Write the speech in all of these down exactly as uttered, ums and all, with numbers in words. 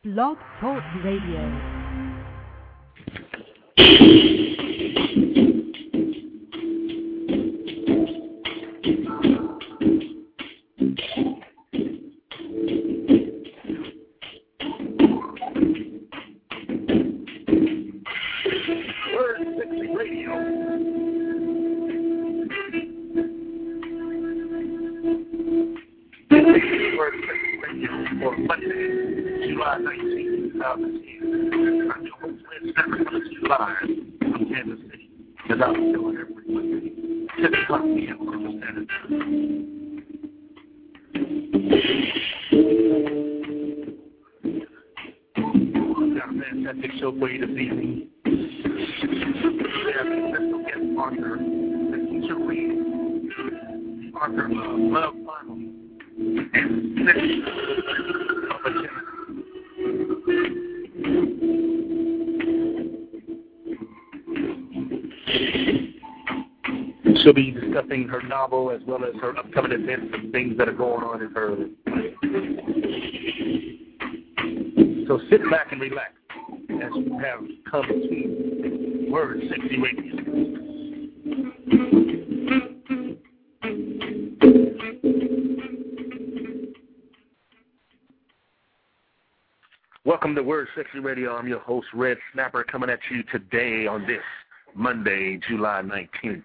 Blog Talk Radio. She'll be discussing her novel as well as her upcoming events and things that are going on in her. So sit back and relax as you have come to Word sixty Radio. Welcome to Word sixty Radio. I'm your host, Red Snapper, coming at you today on this Monday, July nineteenth.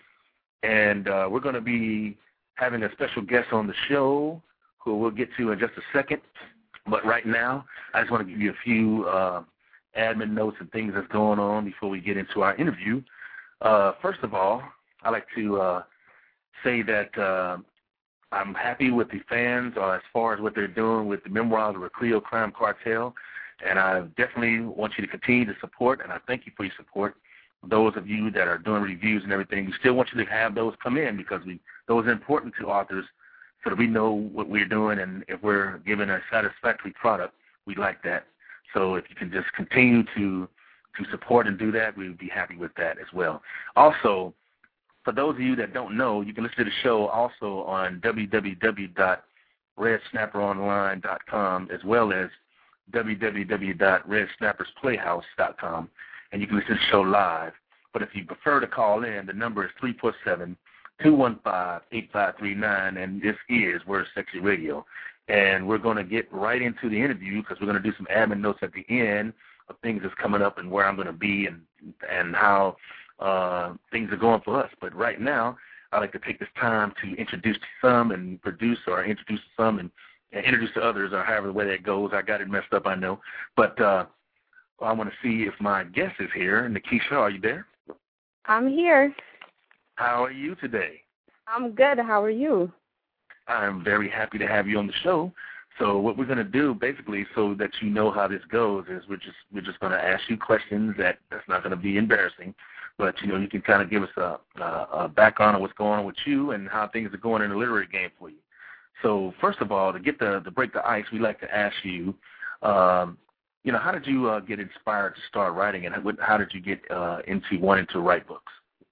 And uh, we're going to be having a special guest on the show who we'll get to in just a second. But right now, I just want to give you a few uh, admin notes and things that's going on before we get into our interview. Uh, first of all, I'd like to uh, say that uh, I'm happy with the fans uh, as far as what they're doing with the Memoirs of a Creole Crime Cartel. And I definitely want you to continue to support, and I thank you for your support. Those of you that are doing reviews and everything, we still want you to have those come in because we those are important to authors so that we know what we're doing, and if we're giving a satisfactory product, we like that. So if you can just continue to to support and do that, we would be happy with that as well. Also, for those of you that don't know, you can listen to the show also on w w w dot red snapper online dot com as well as w w w dot red snappers playhouse dot com. And you can listen to the show live. But if you prefer to call in, the number is three four seven, two one five, eight five three nine, and this is Word sixty Radio. And we're going to get right into the interview because we're going to do some admin notes at the end of things that's coming up and where I'm going to be and and how uh, things are going for us. But right now, I'd like to take this time to introduce some and produce or introduce some and, and introduce to others or however the way that goes. I got it messed up, I know. But uh, I want to see if my guest is here. Nikisha, are you there? I'm here. How are you today? I'm good. How are you? I'm very happy to have you on the show. So what we're going to do, basically, so that you know how this goes, is we're just we're just going to ask you questions that that's not going to be embarrassing, but you know you can kind of give us a, a, a background on what's going on with you and how things are going in the literary game for you. So first of all, to get the to break the ice, we like to ask you. Um, You know, how did you uh, get inspired to start writing, and how, how did you get uh, into wanting to write books?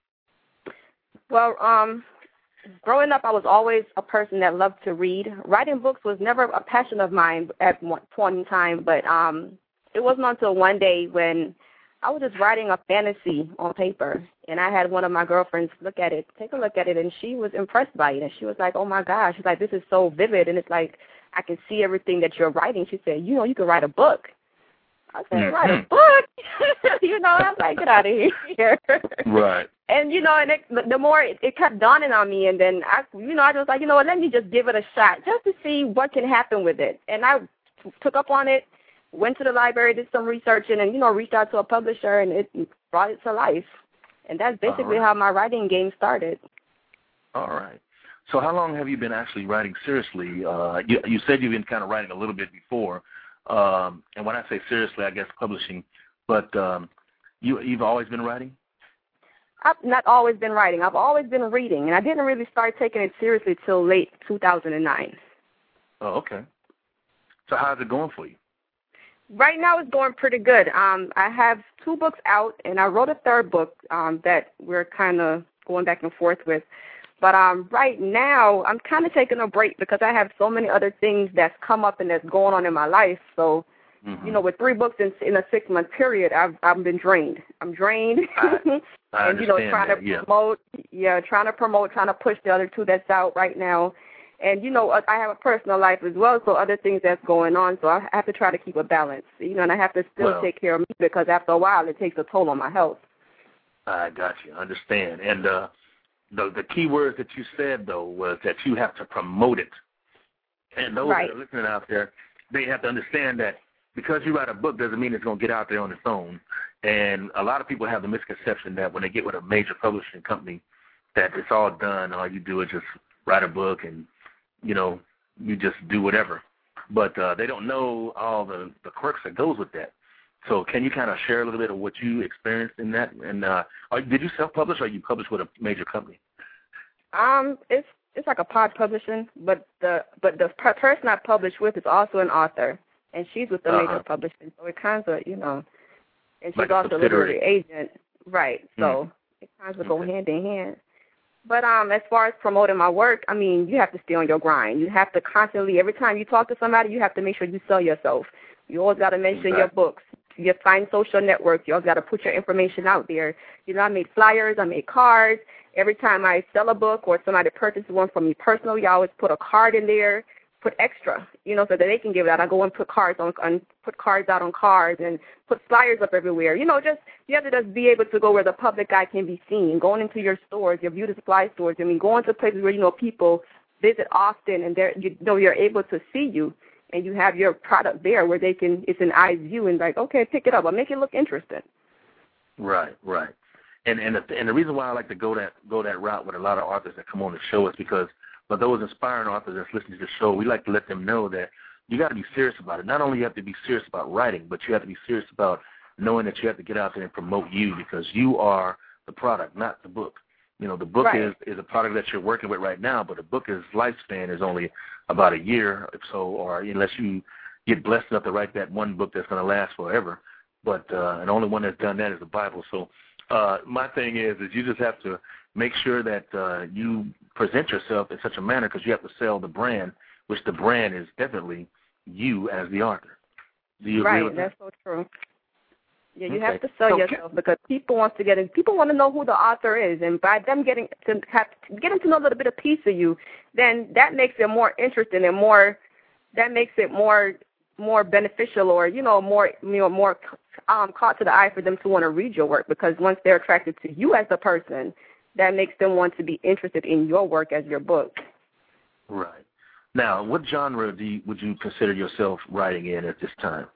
Well, um, growing up, I was always a person that loved to read. Writing books was never a passion of mine at one point in time, but um, it wasn't until one day when I was just writing a fantasy on paper, and I had one of my girlfriends look at it, take a look at it, and she was impressed by it, and she was like, oh, my gosh. She's like, this is so vivid, and it's like I can see everything that you're writing. She said, you know, you could write a book. I said, mm-hmm. Write a book? You know, I was like, get out of here. Right. And, you know, and it, the more it, it kept dawning on me, and then, I, you know, I was like, you know what, let me just give it a shot just to see what can happen with it. And I t- took up on it, went to the library, did some researching, and, you know, reached out to a publisher, and it brought it to life. And that's basically right. how my writing game started. All right. So how long have you been actually writing seriously? Uh, you, you said you've been kind of writing a little bit before. Um, and when I say seriously, I guess publishing, but um, you, you've always been writing? I've not always been writing. I've always been reading, and I didn't really start taking it seriously till late two thousand nine. Oh, okay. So how's it going for you? Right now it's going pretty good. Um, I have two books out, and I wrote a third book um, that we're kind of going back and forth with. But um, right now, I'm kind of taking a break because I have so many other things that's come up and that's going on in my life. So Mm-hmm. You know, with three books in, in a six-month period, I've I've been drained. I'm drained. I, I and, you know, trying that, to yeah. promote, yeah, trying to promote, trying to push the other two that's out right now. And, you know, I have a personal life as well, so other things that's going on, so I have to try to keep a balance. You know, and I have to still well, take care of me because after a while it takes a toll on my health. I got you. I understand. And uh, the, the key words that you said, though, was that you have to promote it. And those right. that are listening out there, they have to understand that because you write a book doesn't mean it's going to get out there on its own. And a lot of people have the misconception that when they get with a major publishing company, that it's all done. All you do is just write a book and, you know, you just do whatever. But uh, they don't know all the, the quirks that goes with that. So can you kind of share a little bit of what you experienced in that? And uh, are, did you self-publish or you published with a major company? Um, it's it's like a pod publishing, but the but the person I published with is also an author, and she's with the uh-huh. major publishing. So it kind of, you know, and she's like also a literary agent, right? So mm. it kind of go okay. hand in hand. But um, as far as promoting my work, I mean, you have to stay on your grind. You have to constantly, every time you talk to somebody, you have to make sure you sell yourself. You always got to mention exactly. your books. You find social networks. You always got to put your information out there. You know, I made flyers. I made cards. Every time I sell a book or somebody purchases one from me personally, I always put a card in there, put extra, you know, so that they can give it out. I go and put cards on, on put cards out on cards and put flyers up everywhere. You know, just you have to just be able to go where the public eye can be seen. Going into your stores, your beauty supply stores. I mean, going to places where you know people visit often, and they're you know you're able to see you, and you have your product there where they can. It's an eye view and like, okay, pick it up. I'll make it look interesting. Right, right. And and the, and the reason why I like to go that go that route with a lot of authors that come on the show is because for those inspiring authors that's listening to the show, we like to let them know that you got to be serious about it. Not only you have to be serious about writing, but you have to be serious about knowing that you have to get out there and promote you because you are the product, not the book. You know, the book right. is, is a product that you're working with right now, but the book is lifespan is only about a year or so, or unless you get blessed enough to write that one book that's going to last forever. But uh, and the only one that's done that is the Bible. So uh, my thing is, is you just have to make sure that uh, you present yourself in such a manner because you have to sell the brand, which the brand is definitely you as the author. Do you right, agree with that? Right, that's so true. Yeah, you okay. have to sell so, yourself because people want to get in. People want to know who the author is, and by them getting to have getting to know a little bit of piece of you, then that makes it more interesting and more. That makes it more more beneficial, or you know, more you know, more um, caught to the eye for them to want to read your work because once they're attracted to you as a person, that makes them want to be interested in your work as your book. Right. Now, what genre do you, would you consider yourself writing in at this time?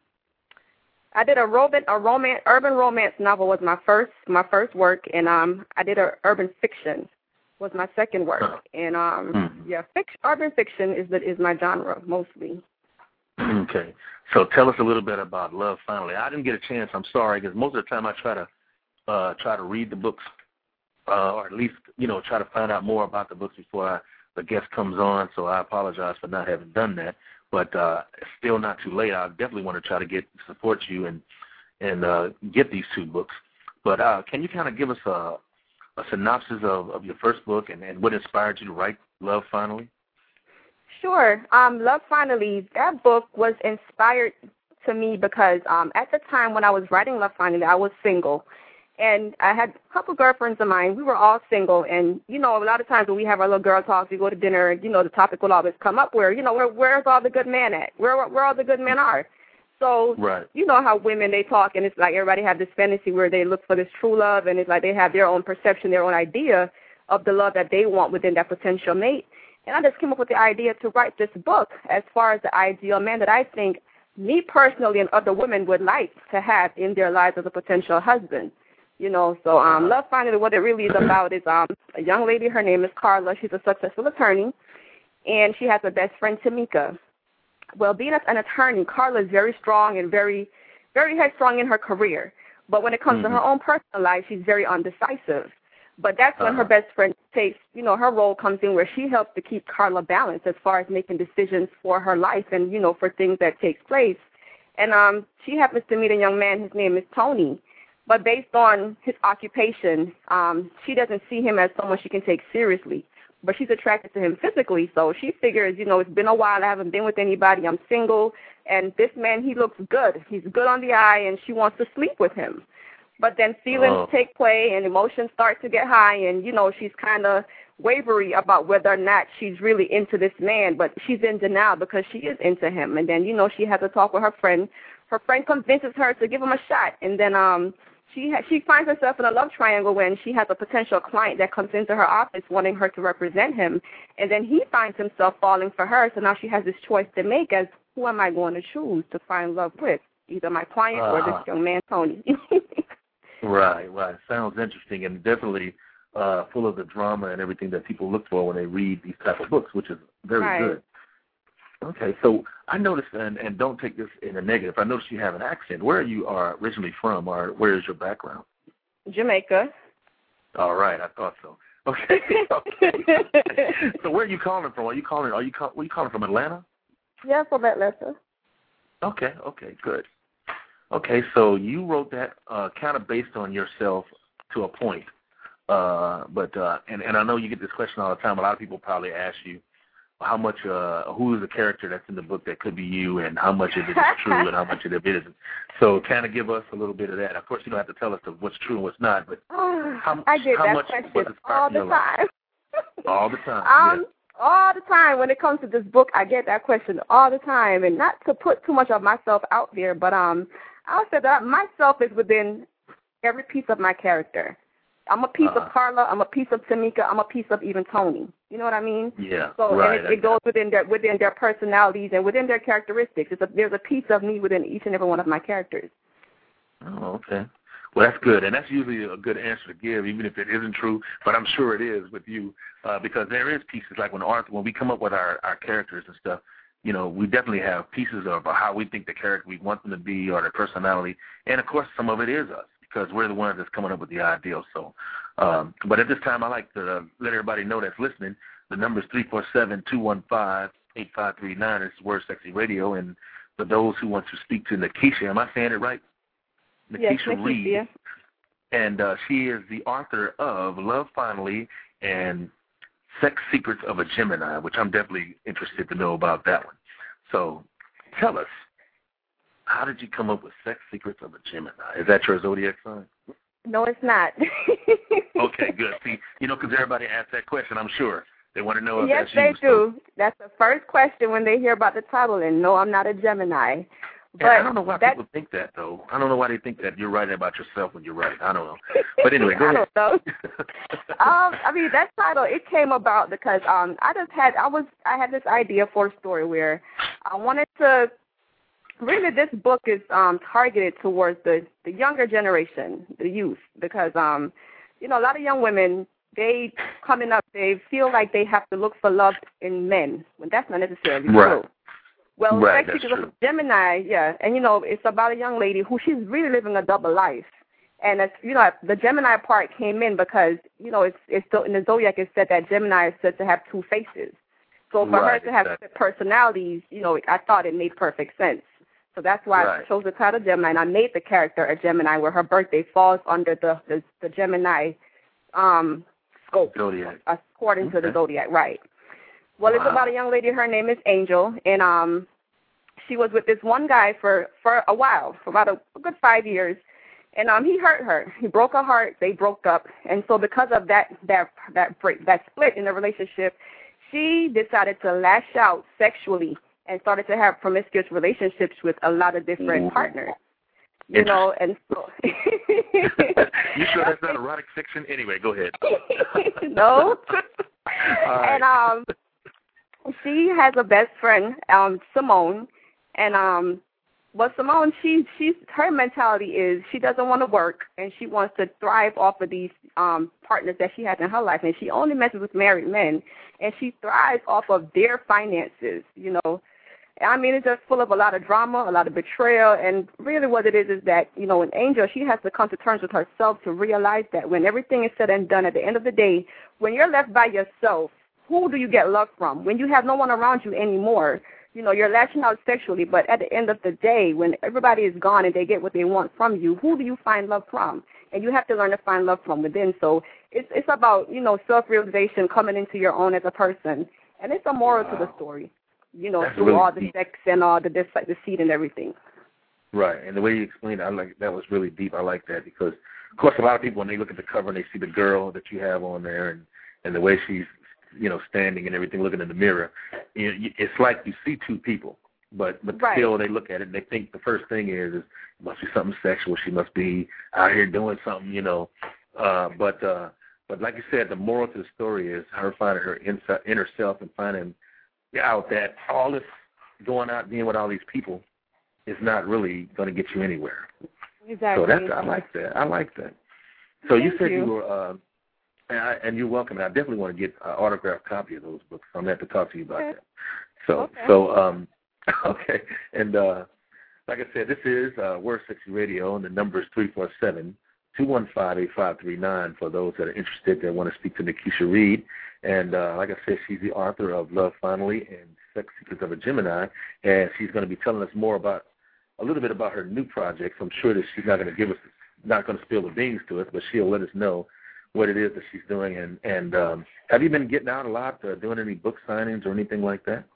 I did a romance, a romance, urban romance novel was my first, my first work, and um, I did a urban fiction was my second work, huh. and um, mm-hmm. yeah, fiction, urban fiction is the is my genre mostly. Okay, so tell us a little bit about Love Finally. I didn't get a chance. I'm sorry, because most of the time I try to uh, try to read the books, uh, or at least you know try to find out more about the books before I, the guest comes on. So I apologize for not having done that. But uh, it's still not too late. I definitely want to try to get support you and and uh, get these two books. But uh, can you kind of give us a, a synopsis of, of your first book and, and what inspired you to write Love Finally? Sure. Um, Love Finally, that book was inspired to me because um, at the time when I was writing Love Finally, I was single. And I had a couple girlfriends of mine. We were all single. And, you know, a lot of times when we have our little girl talks, we go to dinner, you know, the topic will always come up where, you know, where, where's all the good men at? Where where all the good men are? So, right. you know how women, they talk, and it's like everybody have this fantasy where they look for this true love, and it's like they have their own perception, their own idea of the love that they want within that potential mate. And I just came up with the idea to write this book as far as the ideal man that I think me personally and other women would like to have in their lives as a potential husband. You know, so um, Love Finally, what it really is about is um, a young lady, her name is Carla. She's a successful attorney, and she has a best friend, Tamika. Well, being an attorney, Carla is very strong and very, very headstrong in her career. But when it comes mm-hmm. to her own personal life, she's very undecisive. But that's when uh-huh. her best friend takes, you know, her role comes in where she helps to keep Carla balanced as far as making decisions for her life and, you know, for things that takes place. And um, she happens to meet a young man. His name is Tony. But based on his occupation, um, she doesn't see him as someone she can take seriously. but she's attracted to him physically. So she figures, you know, it's been a while. I haven't been with anybody. I'm single. And this man, he looks good. He's good on the eye, and she wants to sleep with him. But then feelings oh. take play, and emotions start to get high, and, you know, she's kind of wavery about whether or not she's really into this man, but she's in denial because she is into him. And then, you know, she has to talk with her friend. Her friend convinces her to give him a shot, and then um, she ha- she finds herself in a love triangle when she has a potential client that comes into her office wanting her to represent him, and then he finds himself falling for her, so now she has this choice to make as who am I going to choose to find love with, either my client uh-huh. or this young man, Tony. Right, right. Sounds interesting and definitely uh, full of the drama and everything that people look for when they read these type of books, which is very right. good. Okay, so I noticed, and, and don't take this in a negative, I noticed you have an accent. Where you are originally from, or where is your background? Jamaica. All right, I thought so. Okay, okay. So where are you calling from? Are you calling? Are you call, Are you calling from Atlanta? Yeah, from Atlanta. Okay, okay, good. Okay, so you wrote that uh, kind of based on yourself to a point, uh, but uh, and and I know you get this question all the time. A lot of people probably ask you how much, uh, who is the character that's in the book that could be you, and how much of it is true and how much of it isn't. So, kind of give us a little bit of that. Of course, you don't have to tell us what's true and what's not, but how, I get how that much question was it all the time. All the time. Um, yeah. All the time. When it comes to this book, I get that question all the time, and not to put too much of myself out there, but um, I'll say that myself is within every piece of my character. I'm a piece uh-huh. of Carla. I'm a piece of Tamika. I'm a piece of even Tony. You know what I mean? Yeah. So right. and it, it goes within their within their personalities and within their characteristics. It's a, there's a piece of me within each and every one of my characters. Oh, okay. Well, that's good, and that's usually a good answer to give, even if it isn't true. But I'm sure it is with you, uh, because there is pieces like when Arthur, when we come up with our, our characters and stuff. You know, we definitely have pieces of how we think the character we want them to be or their personality, and of course, some of it is us, because we're the ones that's coming up with the ideal. So, um, but at this time, I like to uh, let everybody know that's listening. The number is three four seven, two one five, eight five three nine. It's Word Sexy Radio. And for those who want to speak to Nikisha, am I saying it right? Nikisha yes, Nikisha. Reed. And uh, she is the author of Love Finally and Sex Secrets of a Gemini, which I'm definitely interested to know about that one. So tell us, how did you come up with Sex Secrets of a Gemini? Is that your zodiac sign? No, it's not. Okay, good. See, you know, because everybody asks that question, I'm sure. They want to know if yes, that's you. Yes, they do. So. That's the first question when they hear about the title, and no, I'm not a Gemini. But I don't know why that, people think that, though. I don't know why they think that you're writing about yourself when you're writing. I don't know. But anyway, go I ahead. I don't know. um, I mean, that title, it came about because um, I just had, I was, I had this idea for a story where I wanted to, really this book is um, targeted towards the, the younger generation, the youth, because, um, you know, a lot of young women, they, coming up, they feel like they have to look for love in men, when that's not necessarily right. true. Well, right, Sex Secrets of Gemini, yeah, and, you know, it's about a young lady who she's really living a double life. And, it's, you know, the Gemini part came in because, you know, it's, it's still, in the Zodiac it said that Gemini is said to have two faces. So for right, her to have exactly. personalities, you know, I thought it made perfect sense. So that's why right. I chose the title Gemini, and I made the character a Gemini where her birthday falls under the, the, the Gemini um, scope, Zodiac. according okay. to the Zodiac, right. Well, wow. it's about a young lady. Her name is Angel, and um, she was with this one guy for, for a while, for about a, a good five years, and um, he hurt her. He broke her heart. They broke up, and so because of that that that break, that split in the relationship, she decided to lash out sexually and started to have promiscuous relationships with a lot of different Ooh. partners. You know, and so you sure that's not erotic fiction? Anyway, go ahead. No. Right. And um, she has a best friend, um, Simone, and um, well, Simone, she she's her mentality is she doesn't want to work and she wants to thrive off of these um partners that she has in her life, and she only messes with married men, and she thrives off of their finances, you know. I mean, it's just full of a lot of drama, a lot of betrayal, and really what it is is that, you know, an Angel, she has to come to terms with herself to realize that when everything is said and done, at the end of the day, when you're left by yourself, who do you get love from? When you have no one around you anymore, you know, you're lashing out sexually, but at the end of the day, when everybody is gone and they get what they want from you, who do you find love from? And you have to learn to find love from within. So it's it's about, you know, self-realization, coming into your own as a person. And it's a moral wow. to the story, you know, That's through really all the deep. sex and all the like deceit and everything. Right, and the way you explained it, I like that was really deep. I like that because, of course, a lot of people when they look at the cover and they see the girl that you have on there and, and the way she's, you know, standing and everything, looking in the mirror, you know, it's like you see two people, but but right. still they look at it and they think the first thing is, is it must be something sexual. She must be out here doing something, you know. Uh, but uh, but like you said, the moral to the story is her finding her inside, inner self and finding out that all this going out dealing with all these people is not really going to get you anywhere. Exactly. So that's I like that. I like that. So Thank you said you, you were, uh, and, I, and you're welcome. And I definitely want to get an autographed copy of those books. So I'm going to have to talk to you about okay. that. So okay. so um, okay. And uh, like I said, this is uh, Word Sexy Radio, and the number is three four seven, two one five, eight five three nine for those that are interested that want to speak to Nikisha Reed. And uh, like I said, she's the author of Love Finally and Sex Secrets of a Gemini, and she's going to be telling us more about a little bit about her new projects. I'm sure that she's not going to give us, not going to spill the beans to us, but she'll let us know what it is that she's doing. And, and um, have you been getting out a lot, uh, doing any book signings or anything like that?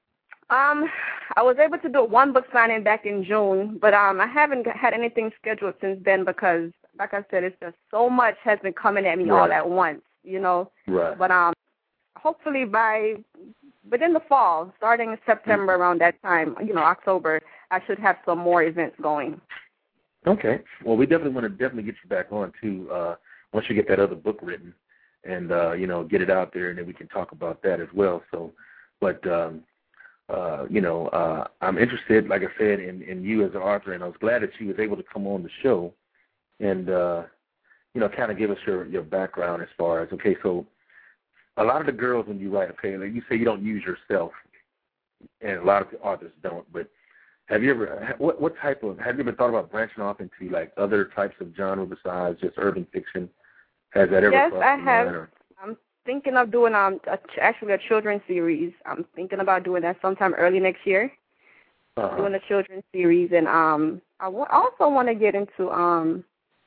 Um, I was able to do one book signing back in June, but um, I haven't had anything scheduled since then because, like I said, it's just so much has been coming at me right. all at once, you know. Right. But um, hopefully by within the fall, starting in September mm-hmm. around that time, you know, October, I should have some more events going. Okay. Well, we definitely want to definitely get you back on too. Uh, once you get that other book written, and uh, you know, get it out there, and then we can talk about that as well. So, but um, uh, you know, uh, I'm interested, like I said, in, in you as an author, and I was glad that you was able to come on the show, and uh, you know, kind of give us your your background as far as okay, so. A lot of the girls, when you write, okay, like you say you don't use yourself, and a lot of the authors don't, but have you ever, what what type of, have you ever thought about branching off into, like, other types of genre besides just urban fiction? Has that ever yes, crossed I your have. mind? Or? I'm thinking of doing um a, actually a children's series. I'm thinking about doing that sometime early next year, uh-huh. doing a children's series. And um, I w- also want to get into, um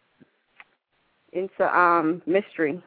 into um mystery.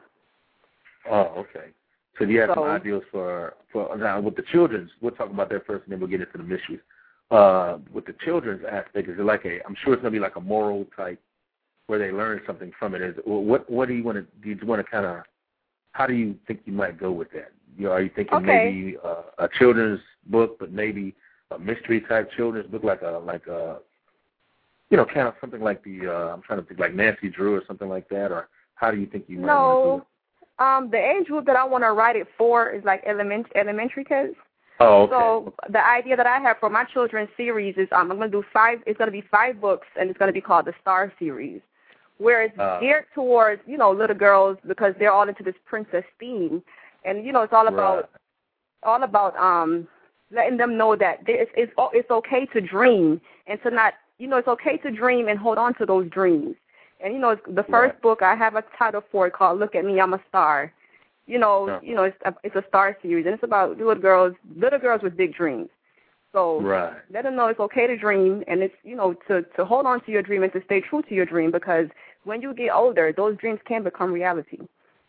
Oh, okay. So do you have so, some ideas for, for now with the children's, we'll talk about that first and then we'll get into the mysteries. Uh, with the children's aspect, is it like a, I'm sure it's going to be like a moral type where they learn something from it. Is what what do you want to, do you want to kind of, how do you think you might go with that? You know, are you thinking okay. maybe uh, a children's book, but maybe a mystery type children's book, like a, like a, you know, kind of something like the, uh, I'm trying to think like Nancy Drew or something like that, or how do you think you might no. want to do it? Um, the age group that I want to write it for is like element, elementary kids. Oh, okay. So the idea that I have for my children's series is um, I'm going to do five, it's going to be five books, and it's going to be called the Star Series, where it's uh, geared towards, you know, little girls because they're all into this princess theme. And, you know, it's all about, right. all about um, letting them know that it's, it's, it's okay to dream and to not, you know, it's okay to dream and hold on to those dreams. And, you know, the first right. book, I have a title for it called Look at Me, I'm a Star. You know, yeah. you know, it's a, it's a star series, and it's about little girls, little girls with big dreams. So right. let them know it's okay to dream, and it's, you know, to, to hold on to your dream and to stay true to your dream, because when you get older, those dreams can become reality.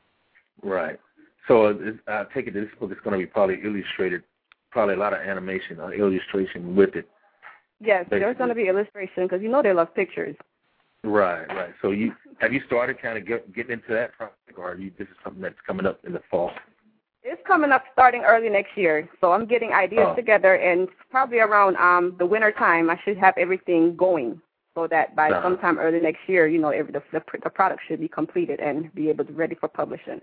Right. So I take it this book is going to be probably illustrated, probably a lot of animation or illustration with it. Yes, basically. There's going to be illustration because you know they love pictures. Right, right. So you have you started kind of get, getting into that project, or are you, this is something that's coming up in the fall? It's coming up starting early next year. So I'm getting ideas oh. together, and probably around um, the winter time, I should have everything going so that by uh-huh. sometime early next year, you know, every, the, the, the product should be completed and be able to ready for publishing.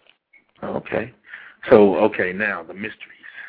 Okay. So, okay, now the mysteries.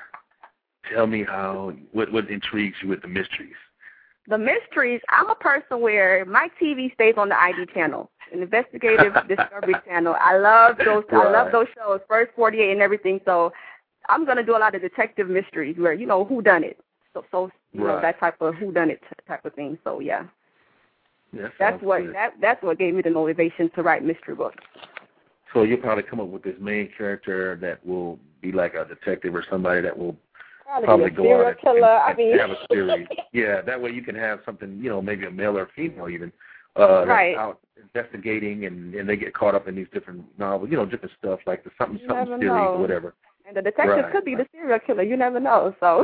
Tell me how, what, what intrigues you with the mysteries? The mysteries, I'm a person where my T V stays on the I D channel, an investigative discovery channel. I love those. Right. I love those shows, First forty-eight and everything. So I'm gonna do a lot of detective mysteries where you know who done it. So, so you right. know that type of who done it type of thing. So yeah, yeah that's what good. that that's what gave me the motivation to write mystery books. So you'll probably come up with this main character that will be like a detective or somebody that will. Probably go out and, and, I mean. have a series. Yeah, that way you can have something, you know, maybe a male or female even, uh, right. that's out investigating, and, and they get caught up in these different novels, you know, different stuff like the something You something never series know. or whatever. And the detective Right, could be right. the serial killer. You never know. So.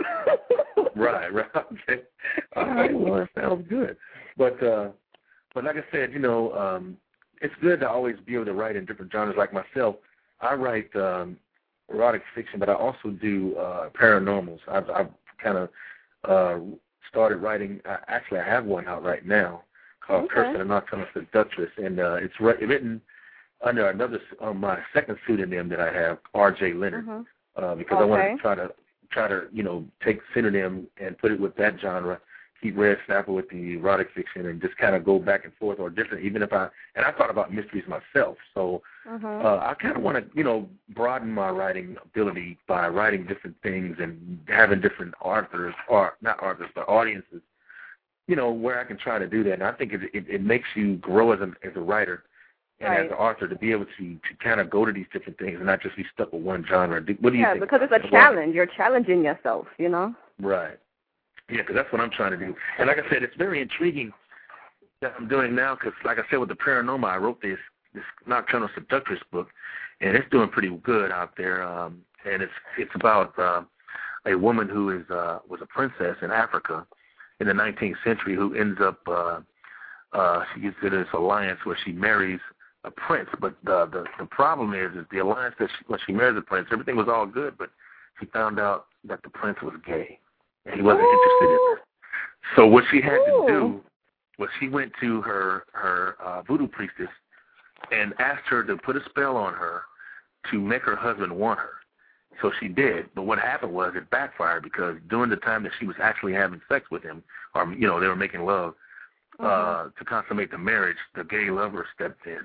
Right, right. Okay. All right. Well, that sounds good. But, uh, but like I said, you know, um, it's good to always be able to write in different genres. Like myself, I write um, erotic fiction, but I also do uh, paranormals. I've, I've kind of uh, started writing. Uh, actually, I have one out right now called Okay. Curse of the Nocturnal Seductress, and uh, it's written under another, uh, my second pseudonym that I have, R J Leonard, Mm-hmm. uh, because okay. I wanted to try to try to you know take synonym and put it with that genre. Keep Red Snapper with the erotic fiction, and just kind of go back and forth or different. Even if I and I thought about mysteries myself, so Mm-hmm. uh, I kind of want to you know broaden my writing ability by writing different things and having different authors or not authors but audiences, you know, where I can try to do that. And I think it it, it makes you grow as a as a writer and right. as an author to be able to to kind of go to these different things and not just be stuck with one genre. What do you yeah, think? because it's a challenge. You're challenging yourself, you know. Right. Yeah, because that's what I'm trying to do. And like I said, it's very intriguing that I'm doing now because, like I said, with the paranormal, I wrote this this Nocturnal Seductress book, and it's doing pretty good out there. Um, and it's it's about uh, a woman who is uh, was a princess in Africa in the nineteenth century who ends up uh, uh, she gets into this alliance where she marries a prince. But the the, the problem is is the alliance that she, when she marries a prince, everything was all good, but she found out that the prince was gay. And he wasn't Ooh. interested in her. So what she had Ooh. to do was she went to her her uh, voodoo priestess and asked her to put a spell on her to make her husband want her. So she did. But what happened was it backfired because during the time that she was actually having sex with him, or you know they were making love uh, Mm-hmm. to consummate the marriage, the gay lover stepped in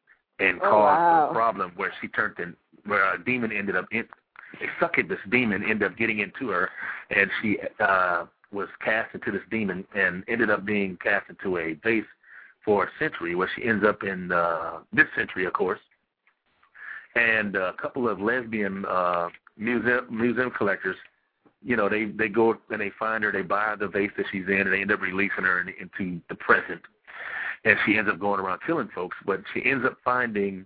and Oh, caused wow. a problem where she turned in, where a demon ended up in. A succubus demon ended up getting into her, and she uh, was cast into this demon and ended up being cast into a vase for a century, where she ends up in uh, this century, of course. And a couple of lesbian uh, museum museum collectors, you know, they, they go and they find her, they buy the vase that she's in, and they end up releasing her in, into the present. And she ends up going around killing folks, but she ends up finding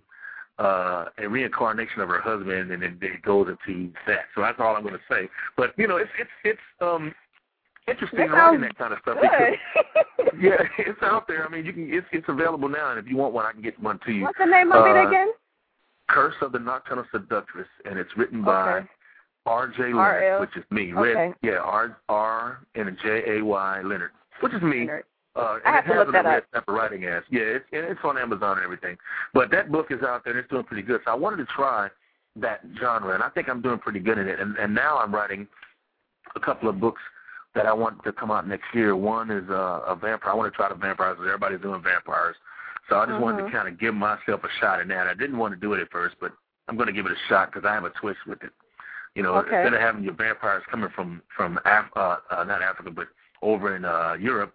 Uh, a reincarnation of her husband, and then it goes into that. So that's all I'm going to say. But you know, it's it's it's um interesting That writing sounds that kind of stuff. good. Because, yeah, it's out there. I mean, you can it's it's available now, and if you want one, I can get one to you. What's the name of uh, it again? Curse of the Nocturnal Seductress, and it's written by Okay. R J R L Leonard, which is me. Okay. Red, yeah, R R and a J A Y Leonard, which is me. Leonard. Uh, I and have it to has look a that red up. snapper writing ass. Yeah, it's it's on Amazon and everything. But that book is out there and it's doing pretty good. So I wanted to try that genre, and I think I'm doing pretty good in it. And and now I'm writing a couple of books that I want to come out next year. One is uh, a vampire. I want to try the vampires because everybody's doing vampires. So I just Mm-hmm. wanted to kind of give myself a shot in that. I didn't want to do it at first, but I'm going to give it a shot because I have a twist with it. You know, Okay. instead of having your vampires coming from from Af- uh, uh, not Africa, but over in uh, Europe,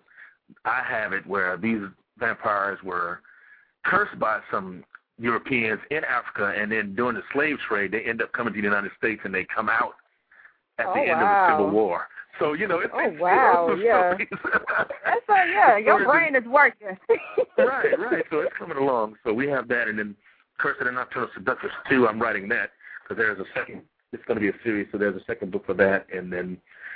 I have it where these vampires were cursed by some Europeans in Africa, and then during the slave trade, they end up coming to the United States, and they come out at Oh, the end wow. of the Civil War. So, you know, it's, Oh, it's wow, it's yeah. That's a, yeah, your brain is working. right, right. So it's coming along. So we have that, and then Curse of the Nocturnal Seductress two, I'm writing that, because there's a second, it's going to be a series, so there's a second book for that, and then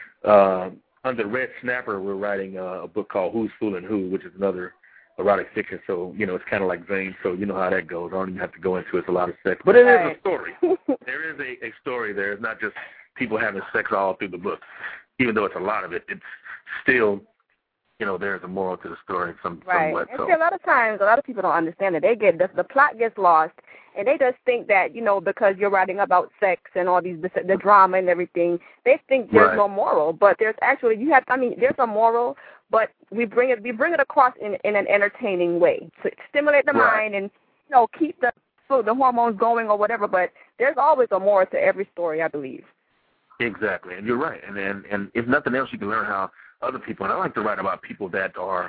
uh, under Red Snapper, we're writing uh, a book called Who's Fooling Who, which is another erotic fiction. So, you know, it's kind of like Zane, so you know how that goes. I don't even have to go into it. It's a lot of sex. But it Right. is a story. There is a, a story there. It's not just people having sex all through the book. Even though it's a lot of it, it's still, you know, there's a moral to the story some, Right. somewhat. And So. see, a lot of times, a lot of people don't understand it. They get the, the plot gets lost, and they just think that, you know, because you're writing about sex and all these the, the drama and everything, they think there's Right. no moral. But there's actually you have. I mean, there's a moral, but we bring it we bring it across in in an entertaining way to stimulate the Right. mind and you know keep the so the hormones going or whatever. But there's always a moral to every story, I believe. Exactly, and you're right. And, and and if nothing else, you can learn how other people. And I like to write about people that are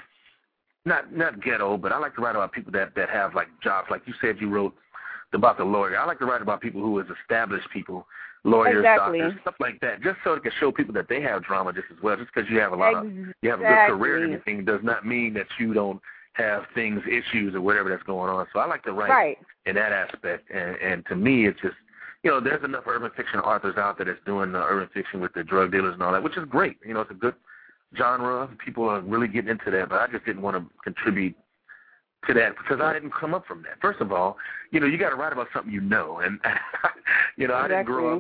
not not ghetto, but I like to write about people that that have like jobs. Like you said, you wrote about the lawyer. I like to write about people who is established people, lawyers, Exactly. doctors, stuff like that, just so it can show people that they have drama just as well. Just because you have a lot of you have a good career and Exactly. everything does not mean that you don't have things, issues, or whatever that's going on. So I like to write right. in that aspect. And, and to me, it's just, you know, there's enough urban fiction authors out there that's doing uh, urban fiction with the drug dealers and all that, which is great. You know, it's a good genre. People are really getting into that, but I just didn't want to contribute to that because I didn't come up from that. First of all, you know, you got to write about something you know, and you know, I didn't grow up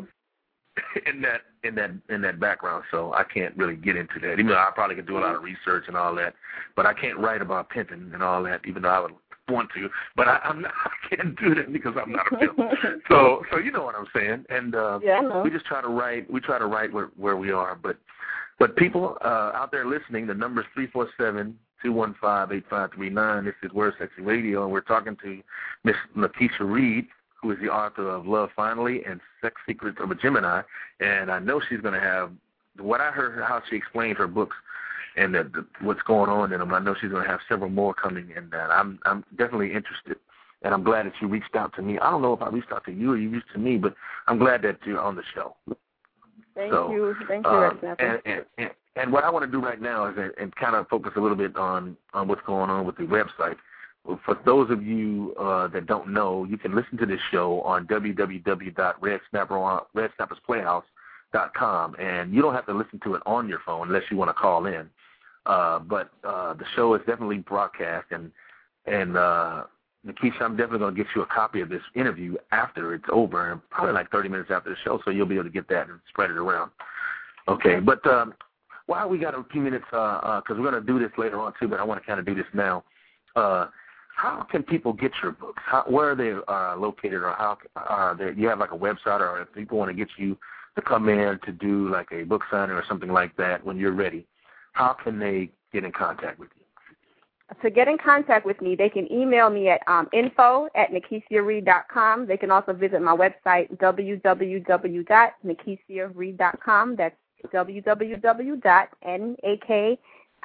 in that in that in that background, so I can't really get into that. Even though I probably could do a lot of research and all that, but I can't write about pimping and all that, even though I would want to. But I, I'm not, I can't do that because I'm not a pimp. so so you know what I'm saying. And uh, yeah, I know. we just try to write. We try to write where where we are, but. But people uh, out there listening, the number is three four seven, two one five, eight five three nine. This is Word Sexy Radio, and we're talking to Miss Nikisha Reed, who is the author of Love Finally and Sex Secrets of a Gemini. And I know she's going to have, what I heard how she explained her books and the, the, what's going on in them, I know she's going to have several more coming, and uh, I'm, I'm definitely interested. And I'm glad that you reached out to me. I don't know if I reached out to you or you reached to me, but I'm glad that you're on the show. Thank so, you. Thank you, um, Red and, and, and, and what I want to do right now is and, and kind of focus a little bit on, on what's going on with the website. For those of you uh, that don't know, you can listen to this show on w w w dot red snappers playhouse dot com, and you don't have to listen to it on your phone unless you want to call in. Uh, but uh, the show is definitely broadcast, and, and uh, Nikisha, I'm definitely going to get you a copy of this interview after it's over, and probably like thirty minutes after the show, so you'll be able to get that and spread it around. Okay, but um, while we got a few minutes, because uh, uh, we're going to do this later on too, but I want to kind of do this now. Uh, how can people get your books? How, where are they uh, located, or how are they? You have like a website, or if people want to get you to come in to do like a book signing or something like that when you're ready, how can they get in contact with you? To get in contact with me, they can email me at um, info at nikisia reed dot com. They can also visit my website, w w w dot nikisia reed dot com. That's w w w dot nikisia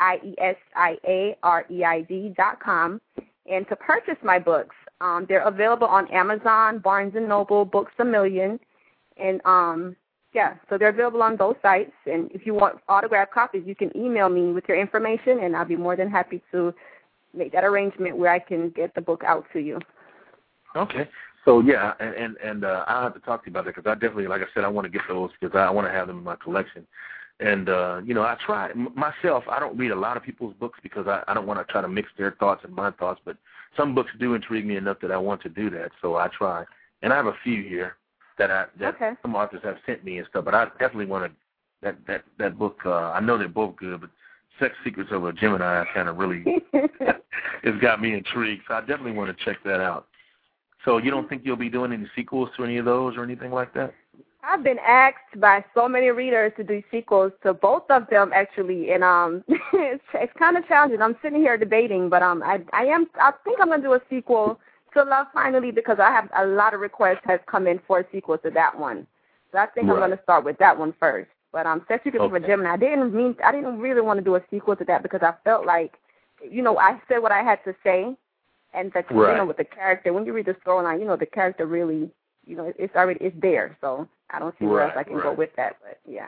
reed dot com. And to purchase my books, um, they're available on Amazon, Barnes and Noble, Books A Million. And, um, yeah, so they're available on those sites. And if you want autographed copies, you can email me with your information, and I'll be more than happy to make that arrangement where I can get the book out to you. Okay. So, yeah, and, and, and uh, I'll have to talk to you about that because I definitely, like I said, I want to get those because I want to have them in my collection. And, uh, you know, I try, myself, I don't read a lot of people's books because I, I don't want to try to mix their thoughts and my thoughts, but some books do intrigue me enough that I want to do that, so I try. And I have a few here that I that okay. some authors have sent me and stuff, but I definitely want to, that, that, that book, uh, I know they're both good, but Sex Secrets of a Gemini kind of really has got me intrigued, so I definitely want to check that out. So you don't think you'll be doing any sequels to any of those or anything like that? I've been asked by so many readers to do sequels to both of them, actually, and um, it's, it's kind of challenging. I'm sitting here debating, but um, I, I am. I think I'm going to do a sequel to Love Finally because I have a lot of requests has come in for a sequel to that one. So I think right. I'm going to start with that one first. But um, Sex Secrets of a Gemini, I didn't mean, I didn't really want to do a sequel to that because I felt like, you know, I said what I had to say, and that right. you know, with the character, when you read the storyline, you know, the character really, you know, it's already it's there. So I don't see where right, else I can right. go with that. But yeah,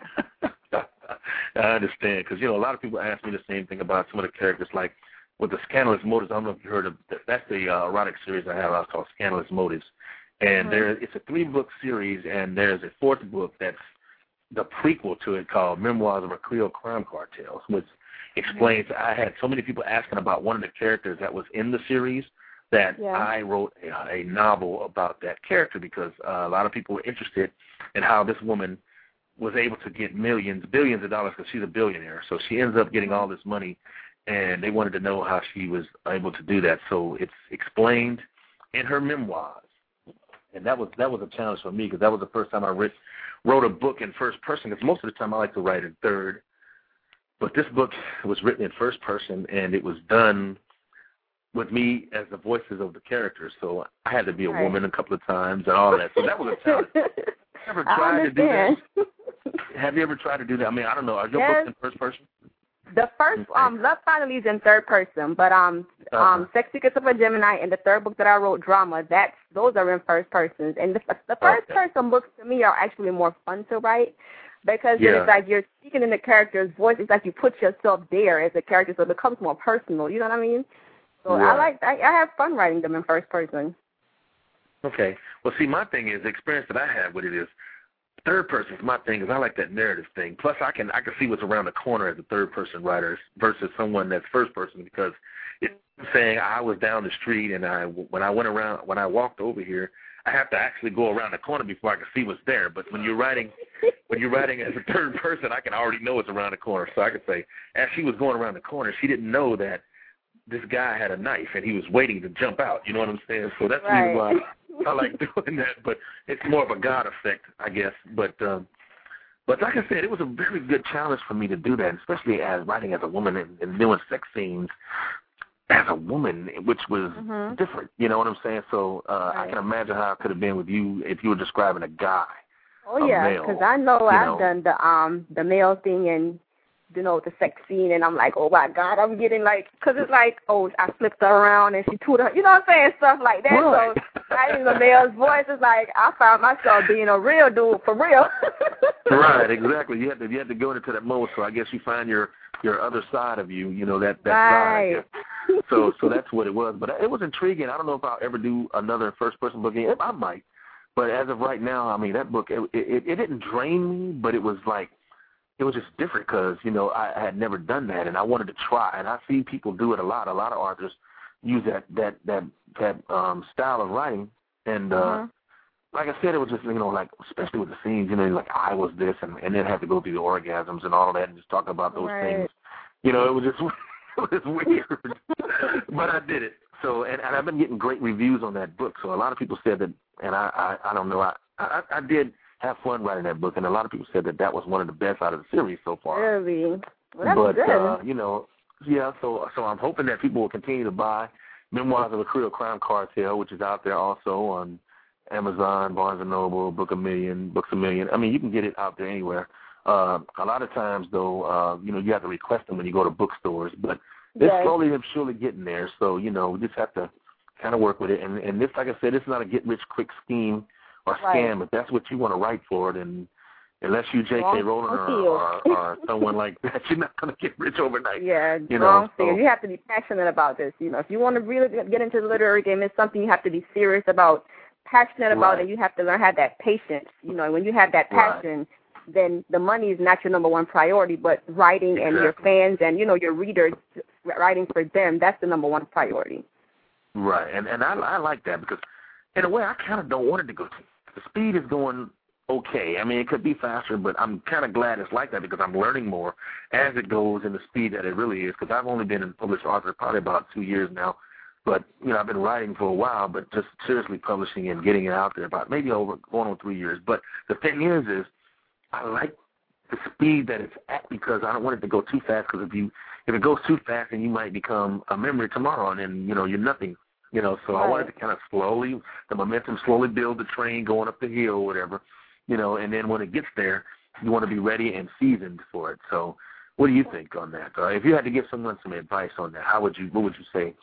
I understand because you know a lot of people ask me the same thing about some of the characters, like with the Scandalous Motives. I don't know if you heard of that's the uh, erotic series I have. I called Scandalous Motives, and mm-hmm. there it's a three book series, and there's a fourth book that's the prequel to it called Memoirs of a Creole Crime Cartel, which explains mm-hmm. I had so many people asking about one of the characters that was in the series that yeah. I wrote a, a novel about that character because uh, a lot of people were interested in how this woman was able to get millions, billions of dollars because she's a billionaire. So she ends up getting all this money, and they wanted to know how she was able to do that. So it's explained in her memoirs, and that was that was a challenge for me because that was the first time I writ, wrote a book in first person because most of the time I like to write in third. But this book was written in first person, and it was done with me as the voices of the characters. So I had to be a right. woman a couple of times and all that. So that was a challenge. Have you ever tried to do that? Have you ever tried to do that? I mean, I don't know. Are your yes. books in first person? The first, um, Love Finally is in third person, but um, uh-huh. um, Sex Secrets of a Gemini and the third book that I wrote, Drama, that's those are in first persons. And the, the first okay. person books to me are actually more fun to write because yeah. it's like you're speaking in the character's voice. It's like you put yourself there as a character, so it becomes more personal. You know what I mean? So right. I like I, I have fun writing them in first person. Okay. Well, see, my thing is the experience that I have with it is third person is my thing. Is I like that narrative thing. Plus, I can I can see what's around the corner as a third person writer versus someone that's first person, because it's saying I was down the street and I when I went around when I walked over here, I have to actually go around the corner before I can see what's there. But when you're writing when you're writing as a third person, I can already know what's around the corner. So I could say, as she was going around the corner, she didn't know that this guy had a knife and he was waiting to jump out. You know what I'm saying? So that's right. the reason why I like doing that. But it's more of a God effect, I guess. But um, but like I said, it was a very good challenge for me to do that, especially as writing as a woman and, and doing sex scenes as a woman, which was mm-hmm. different. You know what I'm saying? So uh, right. I can imagine how it could have been with you if you were describing a guy. Oh yeah, because I know I've know. done the um the male thing and you know the sex scene, and I'm like, oh my God, I'm getting like, because it's like, oh, I flipped her around and she threw her, you know what I'm saying, stuff like that. Right. So writing the male's voice is like, I found myself being a real dude for real. Right, exactly. You had to you had to go into that mode. So I guess you find your your other side of you, you know, that that right. side. I guess. So so that's what it was. But it was intriguing. I don't know if I'll ever do another first person book again. I might. But as of right now, I mean, that book, it, it, it didn't drain me, but it was like, it was just different because, you know, I, I had never done that, and I wanted to try. And I see people do it a lot. A lot of authors use that that that that um, style of writing. And uh, uh-huh. like I said, it was just, you know, like, especially with the scenes, you know, like I was this, and, and then have to go through the orgasms and all of that and just talk about those right. things. You know, it was just it was weird. But I did it. So, and, and I've been getting great reviews on that book. So a lot of people said that, and I, I, I don't know, I, I, I did have fun writing that book, and a lot of people said that that was one of the best out of the series so far. Really? Well, that's but, good. Uh, you know, yeah, so so I'm hoping that people will continue to buy Memoirs of a Creole Crime Cartel, which is out there also on Amazon, Barnes and Noble, Book a Million, Books a Million. I mean, you can get it out there anywhere. Uh, a lot of times, though, uh, you know, you have to request them when you go to bookstores, but they're yes. slowly and surely getting there. So, you know, we just have to kind of work with it. And, and this, like I said, this is not a get-rich-quick scheme or scam. Right. If that's what you want to write for it, and unless you J K. Rowling or, or, or someone like that, you're not going to get rich overnight. Yeah, you wrong know, thing. so. You have to be passionate about this. You know, if you want to really get into the literary game, it's something you have to be serious about, passionate about, right. and you have to learn how to have that patience. You know, when you have that passion, right. then the money is not your number one priority, but writing exactly. and your fans and, you know, your readers, writing for them, that's the number one priority. Right, and and I, I like that because, in a way, I kind of don't want it to go. The speed is going okay. I mean, it could be faster, but I'm kind of glad it's like that because I'm learning more as it goes in the speed that it really is, because I've only been a published author probably about two years now. But, you know, I've been writing for a while, but just seriously publishing and getting it out there about maybe over going on three years. But the thing is, is I like the speed that it's at because I don't want it to go too fast, because if you if it goes too fast, then you might become a memory tomorrow, and then, you know, you're nothing. You know, so right. I wanted to kind of slowly, the momentum, slowly build the train going up the hill or whatever, you know, and then when it gets there, you want to be ready and seasoned for it. So what do you think on that? Uh, if you had to give someone some advice on that, how would you, what would you say?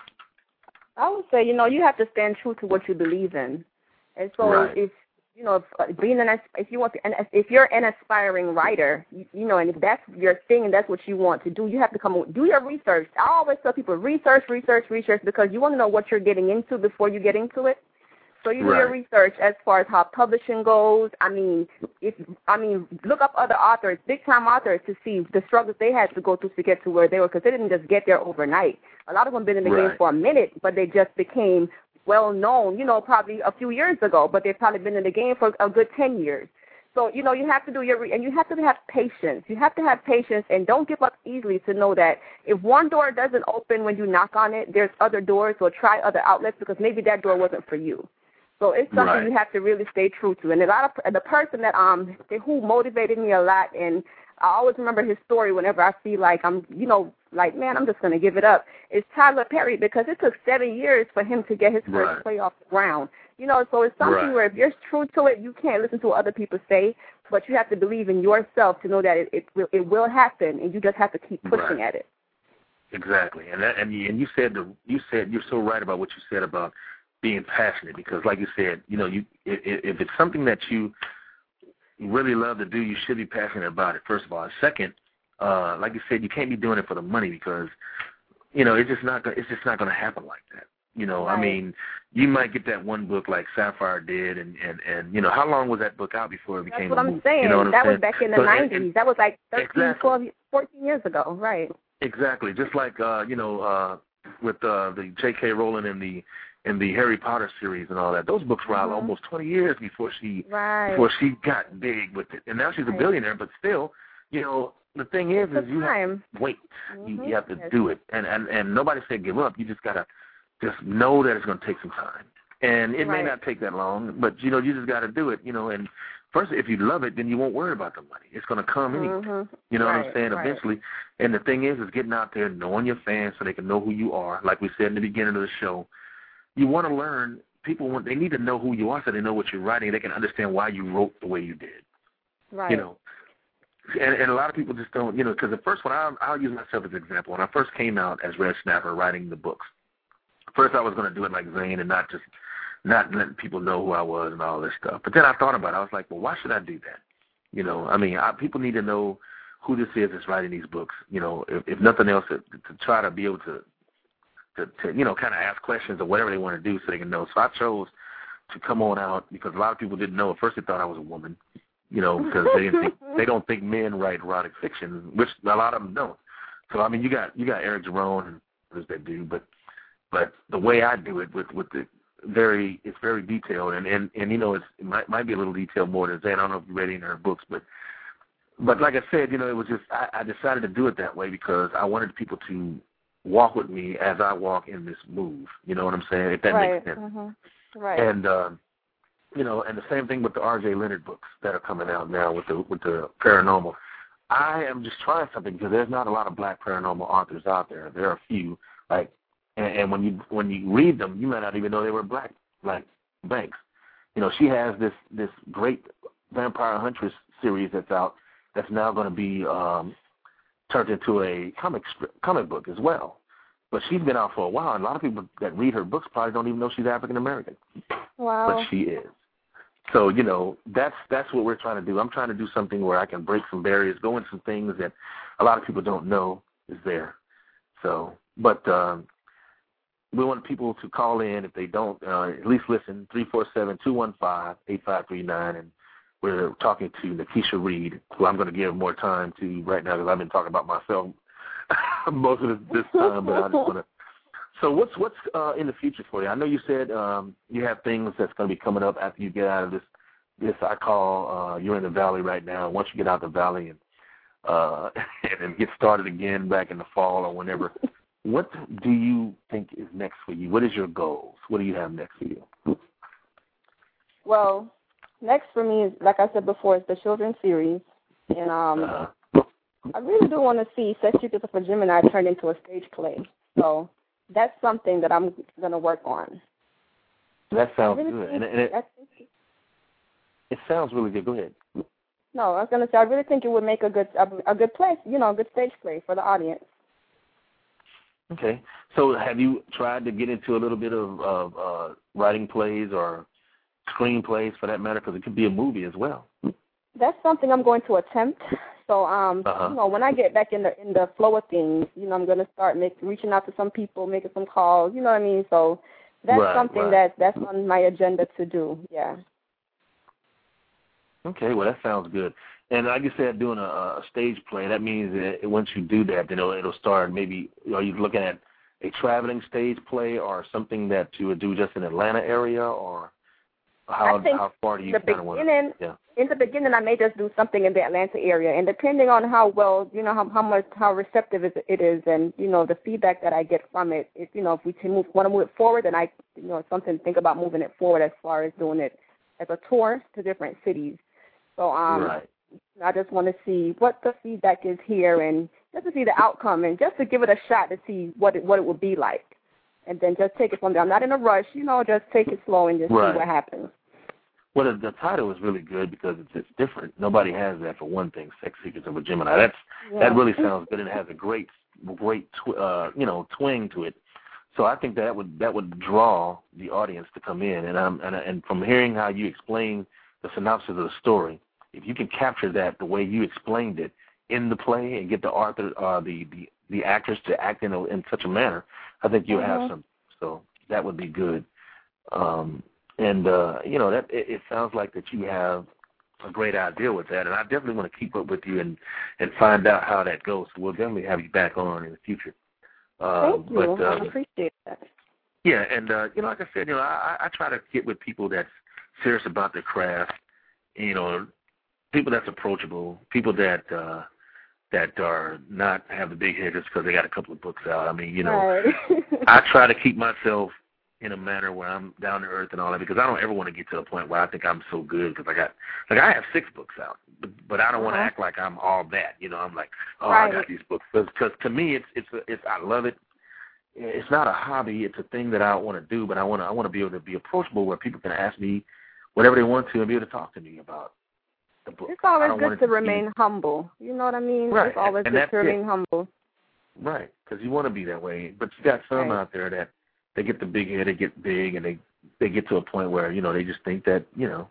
I would say, you know, you have to stand true to what you believe in. And so right. if, you know, if, being an, if you want to, and if you're an aspiring writer, you, you know, and if that's your thing and that's what you want to do, you have to come, do your research. I always tell people, research, research, research, because you want to know what you're getting into before you get into it. So you do right. your research as far as how publishing goes. I mean, if I mean, look up other authors, big-time authors, to see the struggles they had to go through to get to where they were, because they didn't just get there overnight. A lot of them been in the right. game for a minute, but they just became well-known, you know, probably a few years ago, but they've probably been in the game for a good ten years. So, you know, you have to do your, re- and you have to have patience. You have to have patience, and don't give up easily, to know that if one door doesn't open when you knock on it, there's other doors, or try other outlets, because maybe that door wasn't for you. So it's something right. you have to really stay true to. And a lot of the person that um who motivated me a lot, and I always remember his story whenever I feel like I'm, you know, like, man, I'm just going to give it up, is Tyler Perry, because it took seven years for him to get his first right. play off the ground. You know, so it's something right. where if you're true to it, you can't listen to what other people say, but you have to believe in yourself to know that it it will, it will happen, and you just have to keep pushing right. at it. Exactly, and that, and you, and you said the you said you're so right about what you said about being passionate, because, like you said, you know, you if, if it's something that you really love to do, you should be passionate about it, first of all. And second, uh, like you said, you can't be doing it for the money, because you know, it's just not it's just not going to happen like that. You know, right. I mean, you might get that one book like Sapphire did, and, and, and you know, how long was that book out before it became That's what a I'm movie? saying. You know what I'm that saying? was back in the so, nineties. and, and, that was like thirteen, exactly. twelve, fourteen years ago, right? Exactly. Just like, uh, you know, uh, with uh, the J K. Rowling and the and the Harry Potter series and all that. Those books were out mm-hmm. almost twenty years before she right. before she got big with it. And now she's a right. billionaire, but still, you know, the thing is, it's is you time. have to wait. Mm-hmm. You, you have to yes. do it. And, and, and nobody said give up. You just got to just know that it's going to take some time. And it right. may not take that long, but, you know, you just got to do it, you know. And first, if you love it, then you won't worry about the money. It's going to come anyway. Mm-hmm. You know right. what I'm saying? Right. Eventually. And the thing is, is getting out there, knowing your fans so they can know who you are. Like we said in the beginning of the show, you want to learn. People want, they need to know who you are so they know what you're writing. They can understand why you wrote the way you did. Right. You know. And, and a lot of people just don't, you know, because the first one, I'll, I'll use myself as an example. When I first came out as Red Snapper writing the books, first I was going to do it like Zane and not just not letting people know who I was and all this stuff. But then I thought about it. I was like, well, why should I do that? You know, I mean, I, people need to know who this is that's writing these books, you know, if, if nothing else, to, to try to be able to, to, to you know, kind of ask questions or whatever they want to do so they can know. So I chose to come on out because a lot of people didn't know. At first they thought I was a woman. You know, because they didn't think, they don't think men write erotic fiction, which a lot of them don't. So I mean, you got you got Eric Jerome and others that do, but but the way I do it with with the very it's very detailed and and, and you know it's, it might might be a little detailed more than Zane. I don't know if you read any of her books, but but like I said, you know, it was just I, I decided to do it that way because I wanted people to walk with me as I walk in this move. You know what I'm saying? If that right. makes sense. Mm-hmm. Right. And. Uh, You know, and the same thing with the R J Leonard books that are coming out now with the with the paranormal. I am just trying something because there's not a lot of black paranormal authors out there. There are a few, like, and, and when you when you read them, you might not even know they were black black Banks. You know, she has this this great Vampire Huntress series that's out that's now going to be um, turned into a comic comic book as well. But she's been out for a while, and a lot of people that read her books probably don't even know she's African American. Wow. But she is. So, you know, that's that's what we're trying to do. I'm trying to do something where I can break some barriers, go into some things that a lot of people don't know is there. So, but um, we want people to call in if they don't, uh, at least listen, three four seven, two one five, eight five three nine. And we're talking to Nakisha Reed, who I'm going to give more time to right now because I've been talking about myself most of this, this time, but I just want to. So what's what's uh, in the future for you? I know you said um, you have things that's going to be coming up after you get out of this. This I call uh, you're in the valley right now. Once you get out of the valley and uh, and get started again back in the fall or whenever, what do you think is next for you? What is your goals? What do you have next for you? Well, next for me is, like I said before, is the children's series, and um, uh-huh. I really do want to see Sex Secrets of a Gemini turned into a stage play. So. That's something that I'm going to work on. That sounds really good. And, and it, it sounds really good. Go ahead. No, I was going to say, I really think it would make a good a, a good play, you know, a good stage play for the audience. Okay. So have you tried to get into a little bit of, of uh, writing plays or screenplays for that matter? Because it could be a movie as well. That's something I'm going to attempt. So, um, uh-huh. you know, when I get back in the in the flow of things, you know, I'm going to start make, reaching out to some people, making some calls. You know what I mean? So that's right, something right. that that's on my agenda to do. Yeah. Okay. Well, that sounds good. And like you said, doing a, a stage play, that means that once you do that, then it'll, it'll start. Maybe are you looking at a traveling stage play or something that you would do just in Atlanta area, or how I think how far do you the kind of want to? Yeah. In the beginning, I may just do something in the Atlanta area, and depending on how well, you know, how, how much, how receptive it is, and you know, the feedback that I get from it, if you know, if we can move, want to move it forward, then I, you know, something to think about moving it forward as far as doing it as a tour to different cities. So, um, right. I just want to see what the feedback is here, and just to see the outcome, and just to give it a shot to see what it, what it would be like, and then just take it from there. I'm not in a rush, you know, just take it slow and just right. see what happens. Well, the, the title is really good because it's, it's different. Nobody has that for one thing. Sex Secrets of a Gemini. That's yeah. that really sounds good, and it has a great, great, tw- uh, you know, twang to it. So I think that would that would draw the audience to come in. And um and and from hearing how you explain the synopsis of the story, if you can capture that the way you explained it in the play and get the author, uh, the the the actors to act in a, in such a manner, I think you'll mm-hmm. have some. So that would be good. Um, and uh, you know, that it, it sounds like that you have a great idea with that, and I definitely want to keep up with you and and find out how that goes. So we'll definitely have you back on in the future. Uh, Thank you. But, uh, I appreciate that. Yeah, and uh, you know, like I said, you know, I, I try to get with people that's serious about their craft. You know, people that's approachable, people that uh, that are not have the big head just because they got a couple of books out. I mean, you know, right. I try to keep myself in a manner where I'm down to earth and all that, because I don't ever want to get to the point where I think I'm so good because I got, like, I have six books out, but, but I don't uh-huh. want to act like I'm all that. You know, I'm like, oh, right. I got these books, because to me, it's it's it's I love it. It's not a hobby; it's a thing that I want to do. But I want to I want to be able to be approachable where people can ask me whatever they want to and be able to talk to me about the book. It's always good it to to remain be, humble. You know what I mean? Right. It's always and good to remain it. humble. Right, because you want to be that way. But you got some right. out there that they get the big head, they get big, and they they get to a point where, you know, they just think that, you know,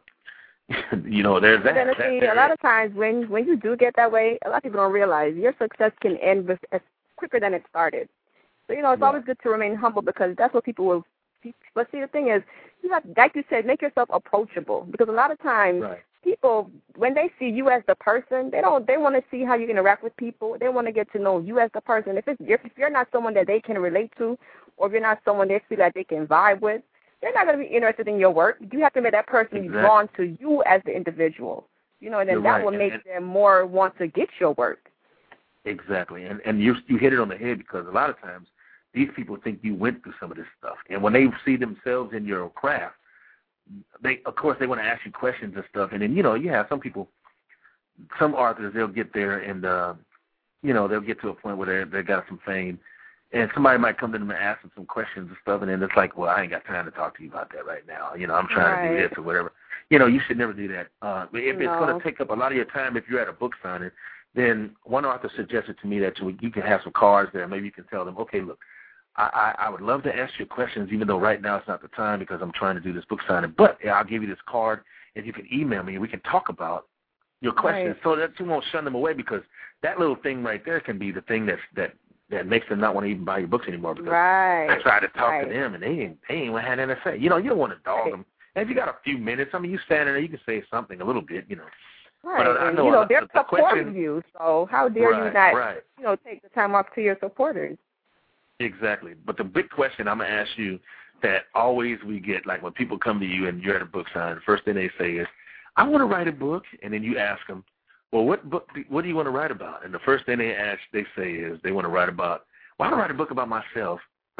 you know, there's that. Then that see, there a lot is. of times when when you do get that way, a lot of people don't realize your success can end with, as quicker than it started. So, you know, it's Yeah. always good to remain humble, because that's what people will see. But see, the thing is, you have, like you said, make yourself approachable, because a lot of times Right. people, when they see you as the person, they don't. They want to see how you interact with people. They want to get to know you as the person. If it's if you're not someone that they can relate to, or if you're not someone they feel like they can vibe with, they're not going to be interested in your work. You have to make that person Exactly. be drawn to you as the individual. You know, and then You're that right. will make and, them more want to get your work. Exactly, and and you you hit it on the head, because a lot of times these people think you went through some of this stuff, and when they see themselves in your craft, they of course they want to ask you questions and stuff, and then you know you have some people, some authors, they'll get there and uh, you know they'll get to a point where they they got some fame, and somebody might come to them and ask them some questions and stuff, and then it's like, well, I ain't got time to talk to you about that right now. You know, I'm trying right. to do this or whatever. You know, you should never do that. Uh, if no. it's going to take up a lot of your time, if you're at a book signing, then one author suggested to me that you, you can have some cards there. Maybe you can tell them, okay, look, I, I, I would love to ask you questions, even though right now it's not the time because I'm trying to do this book signing. But yeah, I'll give you this card, and you can email me, and we can talk about your questions, right. so that you won't shun them away, because that little thing right there can be the thing that's, that that makes them not want to even buy your books anymore. Because right. I try to talk right. to them, and they ain't they ain't had anything to say. You know, you don't want to dog right. them. And if you got a few minutes, I mean, you standing there, you can say something a little bit, you know. Right, but I, and I know you know a, they're the supporting question, you, so how dare right, you not, right. you know, take the time off to your supporters? Exactly. But the big question I'm gonna ask you that always we get, like when people come to you and you're at a book sign, the first thing they say is, "I want to write a book," and then you ask them, "Well, what book? Do, what do you want to write about?" And the first thing they ask, they say is they want to write about, "Well, I want to write a book about myself."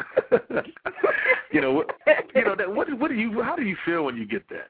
you know, what, you know that. What, what do you? How do you feel when you get that?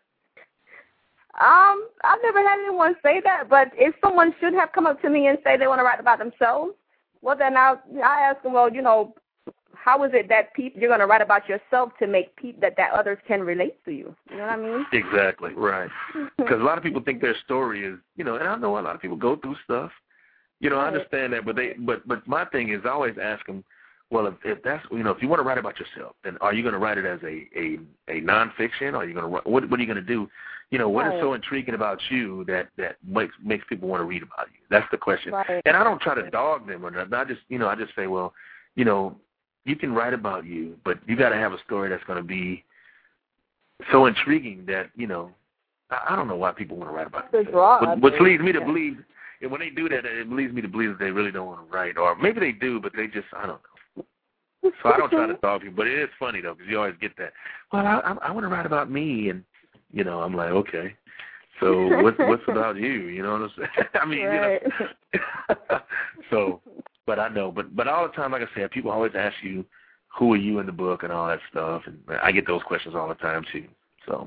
Um, I've never had anyone say that, but if someone should have come up to me and say they want to write about themselves, well, then I I ask them, well, you know, how is it that people you're going to write about yourself to make people that, that others can relate to you? You know what I mean? Exactly, right. Because a lot of people think their story is, you know, and I know a lot of people go through stuff. You know, right. I understand that, but they, but but my thing is, I always ask them, well, if, if that's, you know, if you want to write about yourself, then are you going to write it as a a, a nonfiction? Or are you going to what what are you going to do? You know, what right. is so intriguing about you that, that makes makes people want to read about you? That's the question. Right. And I don't try to dog them or nothing. I just, you know, I just say, well, you know, you can write about you, but you got to have a story that's going to be so intriguing that, you know, I, I don't know why people want to write about the themselves. draw, Which, which leads me to yeah. believe, and when they do that, it leads me to believe that they really don't want to write, or maybe they do, but they just, I don't know. So I don't try to dog you, but it is funny though, because you always get that. Well, I, I, I want to write about me, and you know, I'm like, okay. So what's what's about you? You know what I'm saying? I mean, right. you know. So, but I know, but but all the time, like I said, people always ask you, who are you in the book and all that stuff, and I get those questions all the time too. So,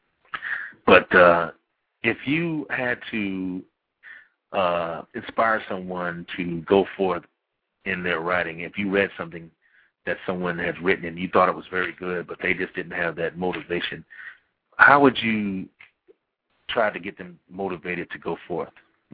but uh, if you had to uh, inspire someone to go forth in their writing, if you read something that someone has written and you thought it was very good, but they just didn't have that motivation, how would you try to get them motivated to go forth?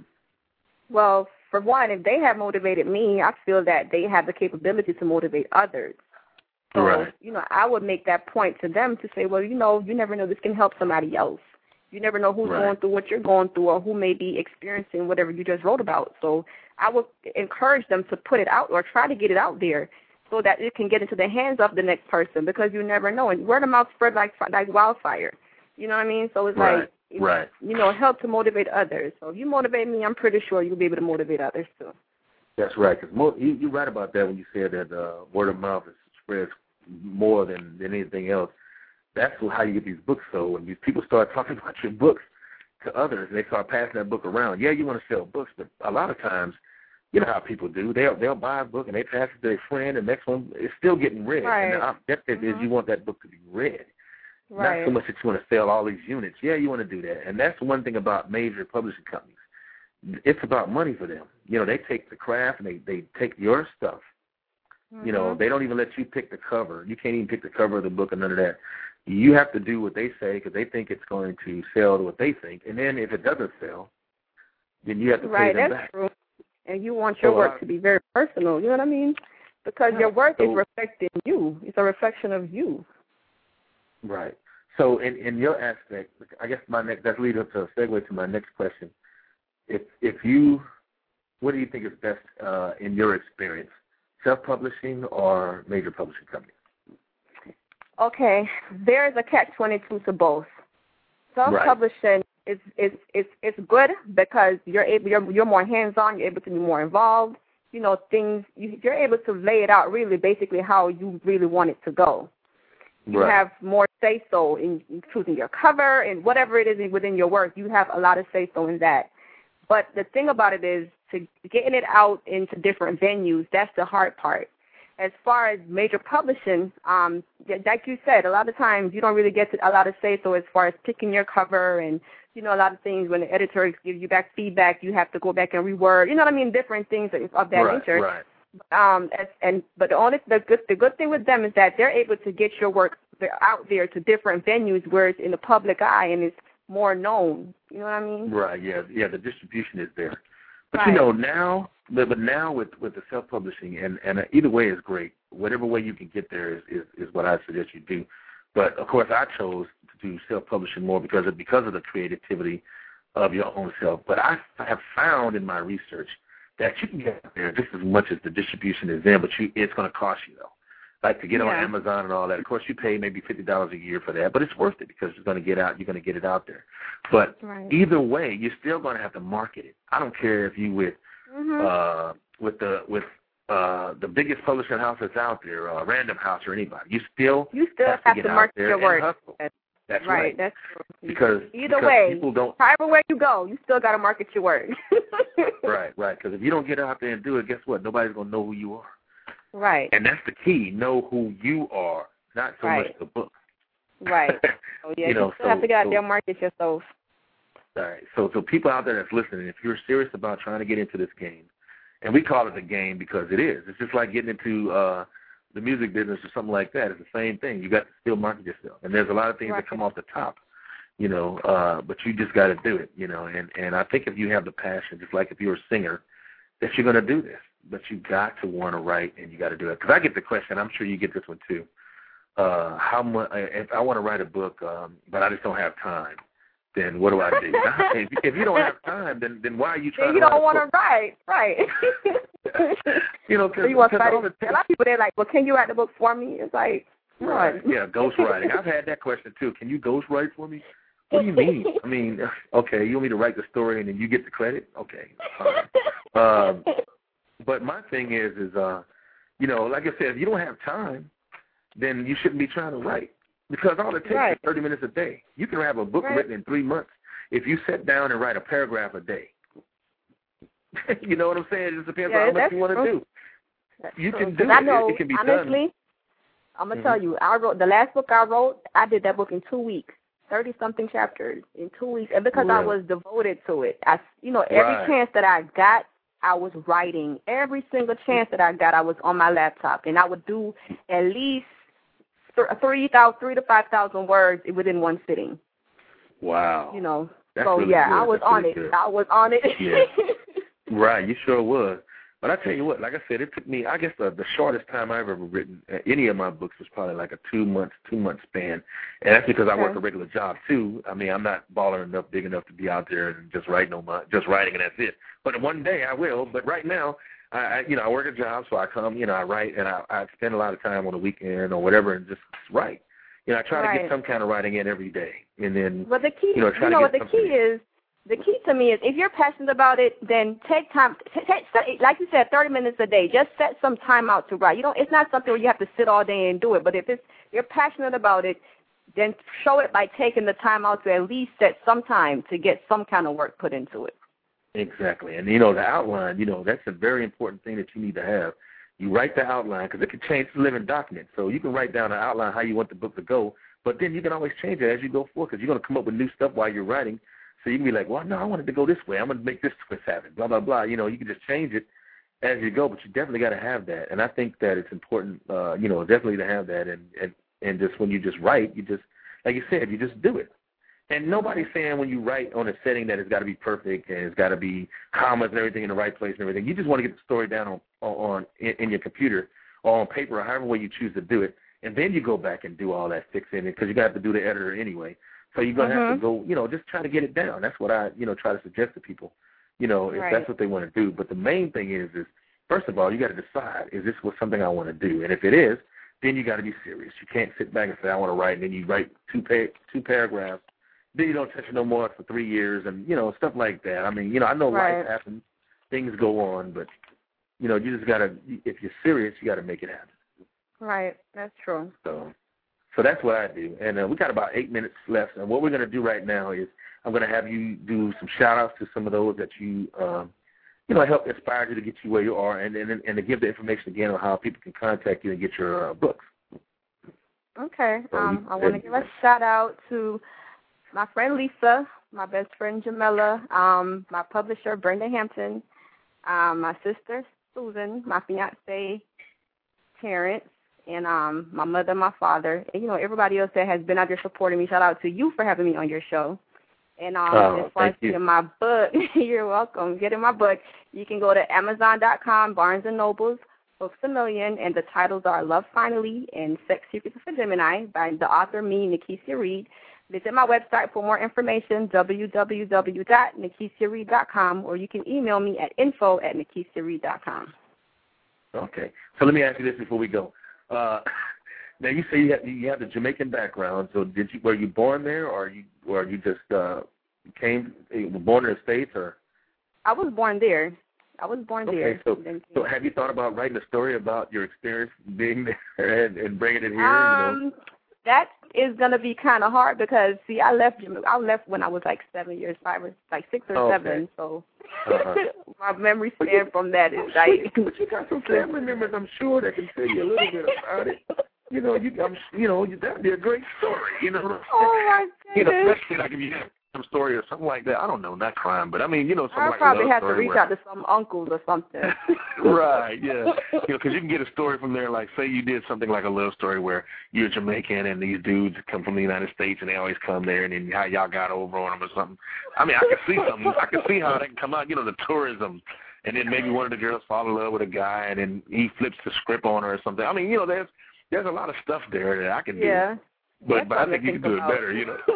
Well, for one, if they have motivated me, I feel that they have the capability to motivate others. So, right. you know, I would make that point to them to say, well, you know, you never know, this can help somebody else. You never know who's right. going through what you're going through or who may be experiencing whatever you just wrote about. So I would encourage them to put it out or try to get it out there so that it can get into the hands of the next person, because you never know. And word of mouth spread like like wildfire. You know what I mean? So it's right. like, it, right. you know, help to motivate others. So if you motivate me, I'm pretty sure you'll be able to motivate others too. That's right. Cause mo- you, you're right about that when you said that uh, word of mouth is spreads more than, than anything else. That's how you get these books sold. When these people start talking about your books to others, and they start passing that book around. Yeah, you want to sell books, but a lot of times, you know how people do. They'll they'll buy a book and they pass it to their friend, and the next one is still getting read. Right. And the objective mm-hmm. is you want that book to be read, right. not so much that you want to sell all these units. Yeah, you want to do that, and that's one thing about major publishing companies. It's about money for them. You know, they take the craft and they they take your stuff. Mm-hmm. You know, they don't even let you pick the cover. You can't even pick the cover of the book or none of that. You have to do what they say because they think it's going to sell to what they think. And then if it doesn't sell, then you have to right, pay them that's back. True. And you want your so, work uh, to be very personal, you know what I mean? Because your work so, is reflecting you. It's a reflection of you. Right. So in, in your aspect, I guess my next, that leads up to a segue to my next question. If if you, what do you think is best uh, in your experience, self-publishing or major publishing companies? Okay, there is a catch twenty-two to both. Self-publishing right. is is is it's good because you're able you're you're more hands-on. You're able to be more involved. You know, things you, you're able to lay it out really, basically how you really want it to go. You right. have more say-so in, in choosing your cover and whatever it is within your work. You have a lot of say-so in that. But the thing about it is, to getting it out into different venues, that's the hard part. As far as major publishing, um, like you said, a lot of times you don't really get to a lot of say-so as far as picking your cover and, you know, a lot of things when the editor gives you back feedback, you have to go back and reword, you know what I mean, different things of that right, nature. Right. Um, as, and but the only the good the good thing with them is that they're able to get your work out there to different venues where it's in the public eye and it's more known. You know what I mean? Right. Yeah. Yeah. The distribution is there. But right. you know now, but, but now with, with the self-publishing and and either way is great. Whatever way you can get there is, is, is what I suggest you do. But of course, I chose to do self-publishing more because of because of the creativity of your own self. But I have found in my research that you can get there just as much as the distribution is in, but you, it's going to cost you, though. Like to get yeah. on Amazon and all that. Of course, you pay maybe fifty dollars a year for that, but it's worth it because it's going to get out. You're going to get it out there. But right. either way, you're still going to have to market it. I don't care if you with mm-hmm. uh, with the with uh, the biggest publishing house that's out there, uh, Random House or anybody. You still you still have, have to, to get market out there your work. and hustle. That's, that's right. right. That's true. Because either because way, people don't. However way you go, you still got to market your work. right. Right. Because if you don't get out there and do it, guess what? Nobody's going to know who you are. Right. And that's the key. Know who you are, not so right. much the book. Right. Oh, yeah, you know, you still so, have to get out so, there and market yourself. All right. So, so people out there that's listening, if you're serious about trying to get into this game, and we call it a game because it is. It's just like getting into uh, the music business or something like that. It's the same thing. You got to still market yourself. And there's a lot of things right. that come off the top, you know, uh, but you just got to do it, you know. And, and I think if you have the passion, just like if you're a singer, that you're going to do this. But you got to want to write, and you got to do it. Because I get the question. I'm sure you get this one too. Uh, how much? If I want to write a book, um, but I just don't have time, then what do I do? if, if you don't have time, then then why are you trying? Then you to don't want to write, right? you know, because so you want to write all the a lot of people they're like, well, can you write the book for me? It's like, right, yeah, ghostwriting. I've had that question too. Can you ghostwrite for me? What do you mean? I mean, okay, you want me to write the story and then you get the credit? Okay, fine. Um, but my thing is, is uh, you know, like I said, if you don't have time, then you shouldn't be trying to write because all it takes right. is thirty minutes a day. You can have a book right. written in three months if you sit down and write a paragraph a day. You know what I'm saying? It just depends yeah, on how much you want to do. That's you true. can do I it. know, it. It can be honestly, done. I'm gonna mm-hmm. tell you, I wrote the last book I wrote. I did that book in two weeks, thirty something chapters in two weeks, and because really? I was devoted to it, I, you know, every right. chance that I got, I was writing. Every single chance that I got, I was on my laptop, and I would do at least three thousand, three to five thousand words within one sitting. Wow. You know. That's so really yeah, good. I was That's on really it. good. I was on it. Yeah. Right. You sure was. But I tell you what, like I said, it took me, I guess the, the shortest time I've ever written uh, any of my books was probably like a two-month, two-month span. And that's because I okay. work a regular job, too. I mean, I'm not baller enough, big enough to be out there and just writing, on my, just writing and that's it. But one day I will. But right now, I, I you know, I work a job, so I come, you know, I write, and I, I spend a lot of time on the weekend or whatever and just write. You know, I try right. to get some kind of writing in every day. And then, but the key, you know, try you know to what get the key something. is? The key to me is if you're passionate about it, then take time. T- t- like you said, thirty minutes a day. Just set some time out to write. You don't. It's not something where you have to sit all day and do it. But if it's you're passionate about it, then show it by taking the time out to at least set some time to get some kind of work put into it. Exactly. And, you know, the outline, you know, that's a very important thing that you need to have. You write the outline because it can change the living document. So you can write down an outline how you want the book to go, but then you can always change it as you go forward because you're going to come up with new stuff while you're writing. So you can be like, well, no, I wanted to go this way. I'm going to make this twist happen, blah, blah, blah. You know, you can just change it as you go, but you definitely got to have that. And I think that it's important, uh, you know, definitely to have that. And, and, and just when you just write, you just, like you said, you just do it. And nobody's saying when you write on a setting that it's got to be perfect and it's got to be commas and everything in the right place and everything. You just want to get the story down on, on in, in your computer or on paper or however way you choose to do it. And then you go back and do all that fixing it because you got to do the editor anyway. So you're going to mm-hmm. have to go, you know, just try to get it down. That's what I, you know, try to suggest to people, you know, if right. that's what they want to do. But the main thing is, is first of all, you got to decide, is this what something I want to do? And if it is, then you got to be serious. You can't sit back and say, I want to write, and then you write two pa- two paragraphs. Then you don't touch it no more for three years and, you know, stuff like that. I mean, you know, I know right. life happens, things go on, but, you know, you just got to, if you're serious, you got to make it happen. Right, that's true. So. So that's what I do. And uh, we got about eight minutes left. And what we're going to do right now is I'm going to have you do some shout-outs to some of those that you, um, you know, help inspire you to get you where you are and, and, and to give the information again on how people can contact you and get your uh, books. Okay. So um, you, I want to give a shout-out to my friend Lisa, my best friend Jamila, um, my publisher Brenda Hampton, um, my sister Susan, my fiancé Terrence, and um, my mother, my father, and, you know, everybody else that has been out there supporting me. Shout out to you for having me on your show. And um, oh, as far as getting my book, you're welcome. Getting my book, you can go to Amazon dot com, Barnes and Nobles, Books A Million, and the titles are Love Finally and Sex Secrets of a Gemini by the author, me, Nakesia Reed. Visit my website for more information, w w w dot nakesia reed dot com, or you can email me at info at nakesia reed dot com. Okay. So let me ask you this before we go. Uh, now you say you have, you have the Jamaican background. So did you were you born there, or you or you just uh, came were born in the States, or? I was born there. I was born okay, there. So, so have you thought about writing a story about your experience being there and, and bringing it here? Um, you know? That is gonna be kind of hard because see, I left. I left when I was like seven years, five or like six or okay. seven. So uh-huh. my memory span from that is like. But you got some family members, I'm sure, that can tell you a little bit about it. You know, you, I'm, you know, that'd be a great story. You know, oh my you know, goodness. especially like if you have some story or something like that. I don't know, not crime, but I mean, you know, something I like probably a love have to story reach where, out to some uncles or something. right, yeah. You know, because you can get a story from there. Like, say you did something like a love story where you're Jamaican and these dudes come from the United States and they always come there, and then how y'all got over on them or something. I mean, I can see something. I can see how that can come out. You know, the tourism. And then maybe one of the girls fall in love with a guy, and then he flips the script on her or something. I mean, you know, there's there's a lot of stuff there that I can do. Yeah. But, but I think you can do about. it better, you know.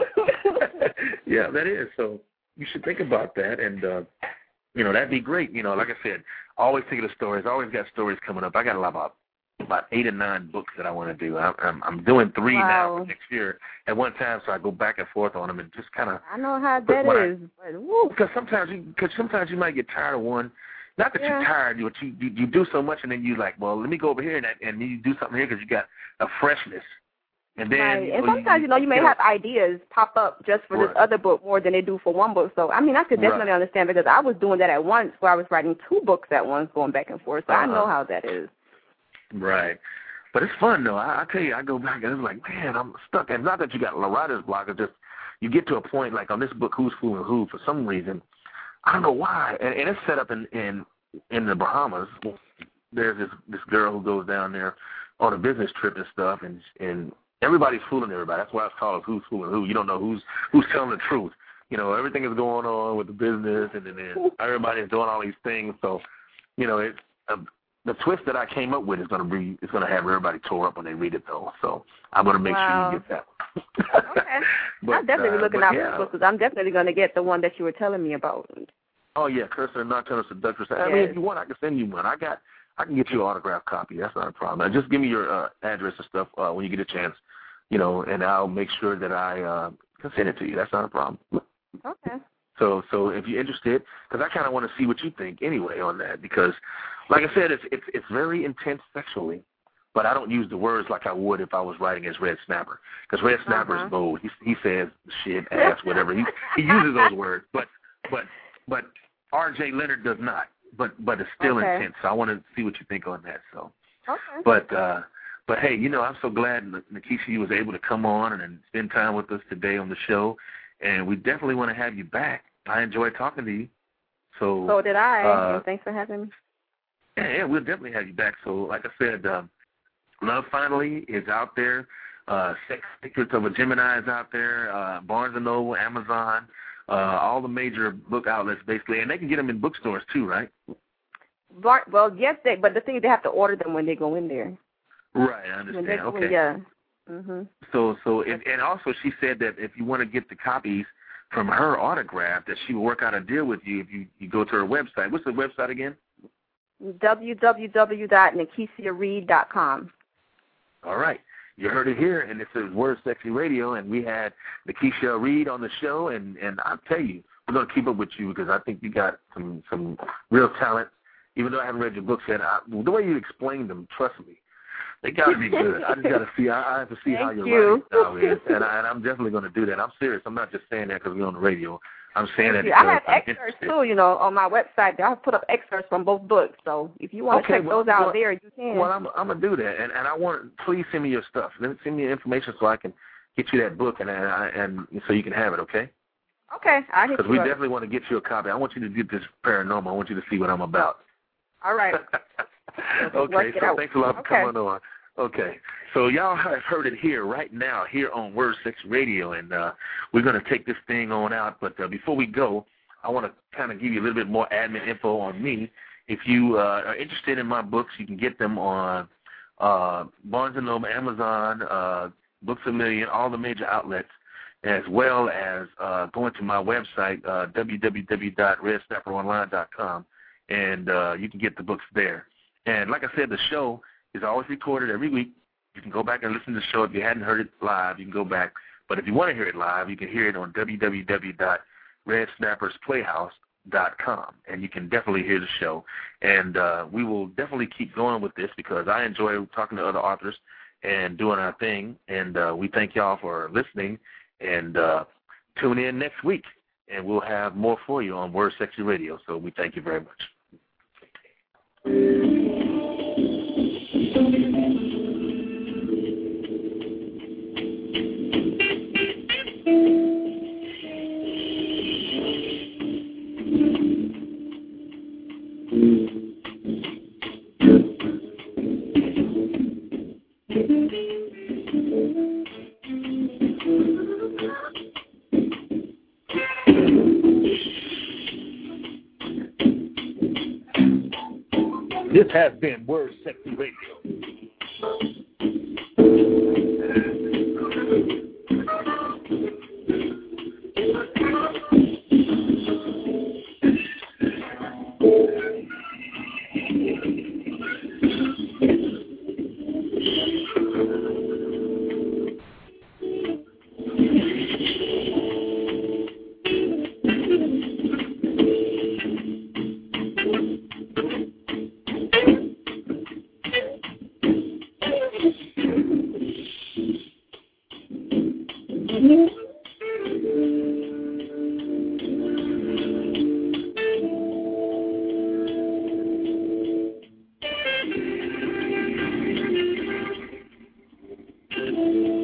Yeah, that is. So you should think about that, and, uh, you know, that'd be great. You know, like I said, always thinking of stories. I always got stories coming up. I got a lot about about eight or nine books that I want to do. I, I'm I'm doing three wow. now for next year at one time, so I go back and forth on them and just kind of. I know how that is. Because sometimes you, because sometimes you might get tired of one. Not that yeah. you're tired, but you, you you do so much, and then you like, well, let me go over here and and then you do something here because you got a freshness. And then, right. you and know, sometimes, you, you know, you may you have know, ideas pop up just for right. this other book more than they do for one book. So, I mean, I could definitely right. understand because I was doing that at once where I was writing two books at once going back and forth. So uh-huh. I know how that is. Right. But it's fun, though. I, I tell you, I go back and it's like, man, I'm stuck. And not that you got writer's block. It's just you get to a point, like on this book, Who's Fooling Who, for some reason. I don't know why. And, and it's set up in, in, in the Bahamas. There's this, this girl who goes down there on a business trip and stuff, and and everybody's fooling everybody. That's why it's called Who's Fooling Who. You don't know who's who's telling the truth. You know, everything is going on with the business, and then everybody's doing all these things. So, you know, it uh, the twist that I came up with is going to be it's going to have everybody tore up when they read it, though. So I'm going to make wow. sure you get that. Okay. but, I'm definitely uh, looking but out yeah. for books because I'm definitely going to get the one that you were telling me about. Oh yeah, Cursor and Nocturnal Seductress. I Yes. mean, if you want, I can send you one. I got, I can get you an autographed copy. That's not a problem. Uh, just give me your uh, address and stuff uh, when you get a chance, you know, and I'll make sure that I uh, can send it to you. That's not a problem. Okay. So, so if you're interested, because I kind of want to see what you think anyway on that, because, like I said, it's it's it's very intense sexually, but I don't use the words like I would if I was writing as Red Snapper, because Red Snapper uh-huh. is bold. He he says shit, ass, whatever. He he uses those words, but but but R J Leonard does not. But but it's still okay. intense. So I want to see what you think on that. So, okay. but uh, but hey, you know, I'm so glad Nikisha was able to come on and, and spend time with us today on the show, and we definitely want to have you back. I enjoyed talking to you. So so did I. Uh, and thanks for having me. Yeah, yeah, we'll definitely have you back. So, like I said, um, Love Finally is out there. Uh, Sex Secrets of a Gemini is out there. Uh, Barnes and Noble, Amazon, uh, all the major book outlets basically, and they can get them in bookstores too, right? Bar- well, yes, they, but the thing is they have to order them when they go in there. Right, I understand. When they go okay. in, yeah. Mhm. So, so, and, and also she said that if you want to get the copies from her autograph, that she will work out a deal with you if you, you go to her website. What's the website again? w w w dot nikisha reed dot com. All right. You heard it here, and this is Word Sexy Radio, and we had Nikisha Reed on the show, and, and I'll tell you, we're going to keep up with you because I think you got some, some real talent. Even though I haven't read your books yet, I, the way you explained them, trust me, they got to be good. I just got to see. I, I have to see Thank how your you. writing style is, and, I, and I'm definitely going to do that. I'm serious. I'm not just saying that because we're on the radio. I'm saying that Yeah, because I have I'm excerpts interested. too, you know, on my website. I put up excerpts from both books, so if you want to Okay, check well, those out well, there, you can. Well, I'm, I'm gonna do that, and and I want please send me your stuff. Then send me your information so I can get you that book, and and, I, and so you can have it. Okay? Okay, I hit Because you we up. definitely want to get you a copy. I want you to get this paranormal. I want you to see what I'm about. All right. Okay, so out. thanks a lot for Okay. coming on. Okay, so y'all have heard it here right now here on Word Sexy Radio, and uh, we're going to take this thing on out. But uh, before we go, I want to kind of give you a little bit more admin info on me. If you uh, are interested in my books, you can get them on uh, Barnes and Noble, Amazon, uh, Books A Million, all the major outlets, as well as uh, going to my website, uh, w w w dot red snapper online dot com, and uh, you can get the books there. And like I said, the show is always recorded every week. You can go back and listen to the show. If you hadn't heard it live, you can go back. But if you want to hear it live, you can hear it on w w w dot red snappers playhouse dot com, and you can definitely hear the show. And uh, we will definitely keep going with this because I enjoy talking to other authors and doing our thing. And uh, we thank y'all for listening. And uh, tune in next week, and we'll have more for you on Word Sexy Radio. So we thank you very much. This has been Word Sexy Radio. Thank you.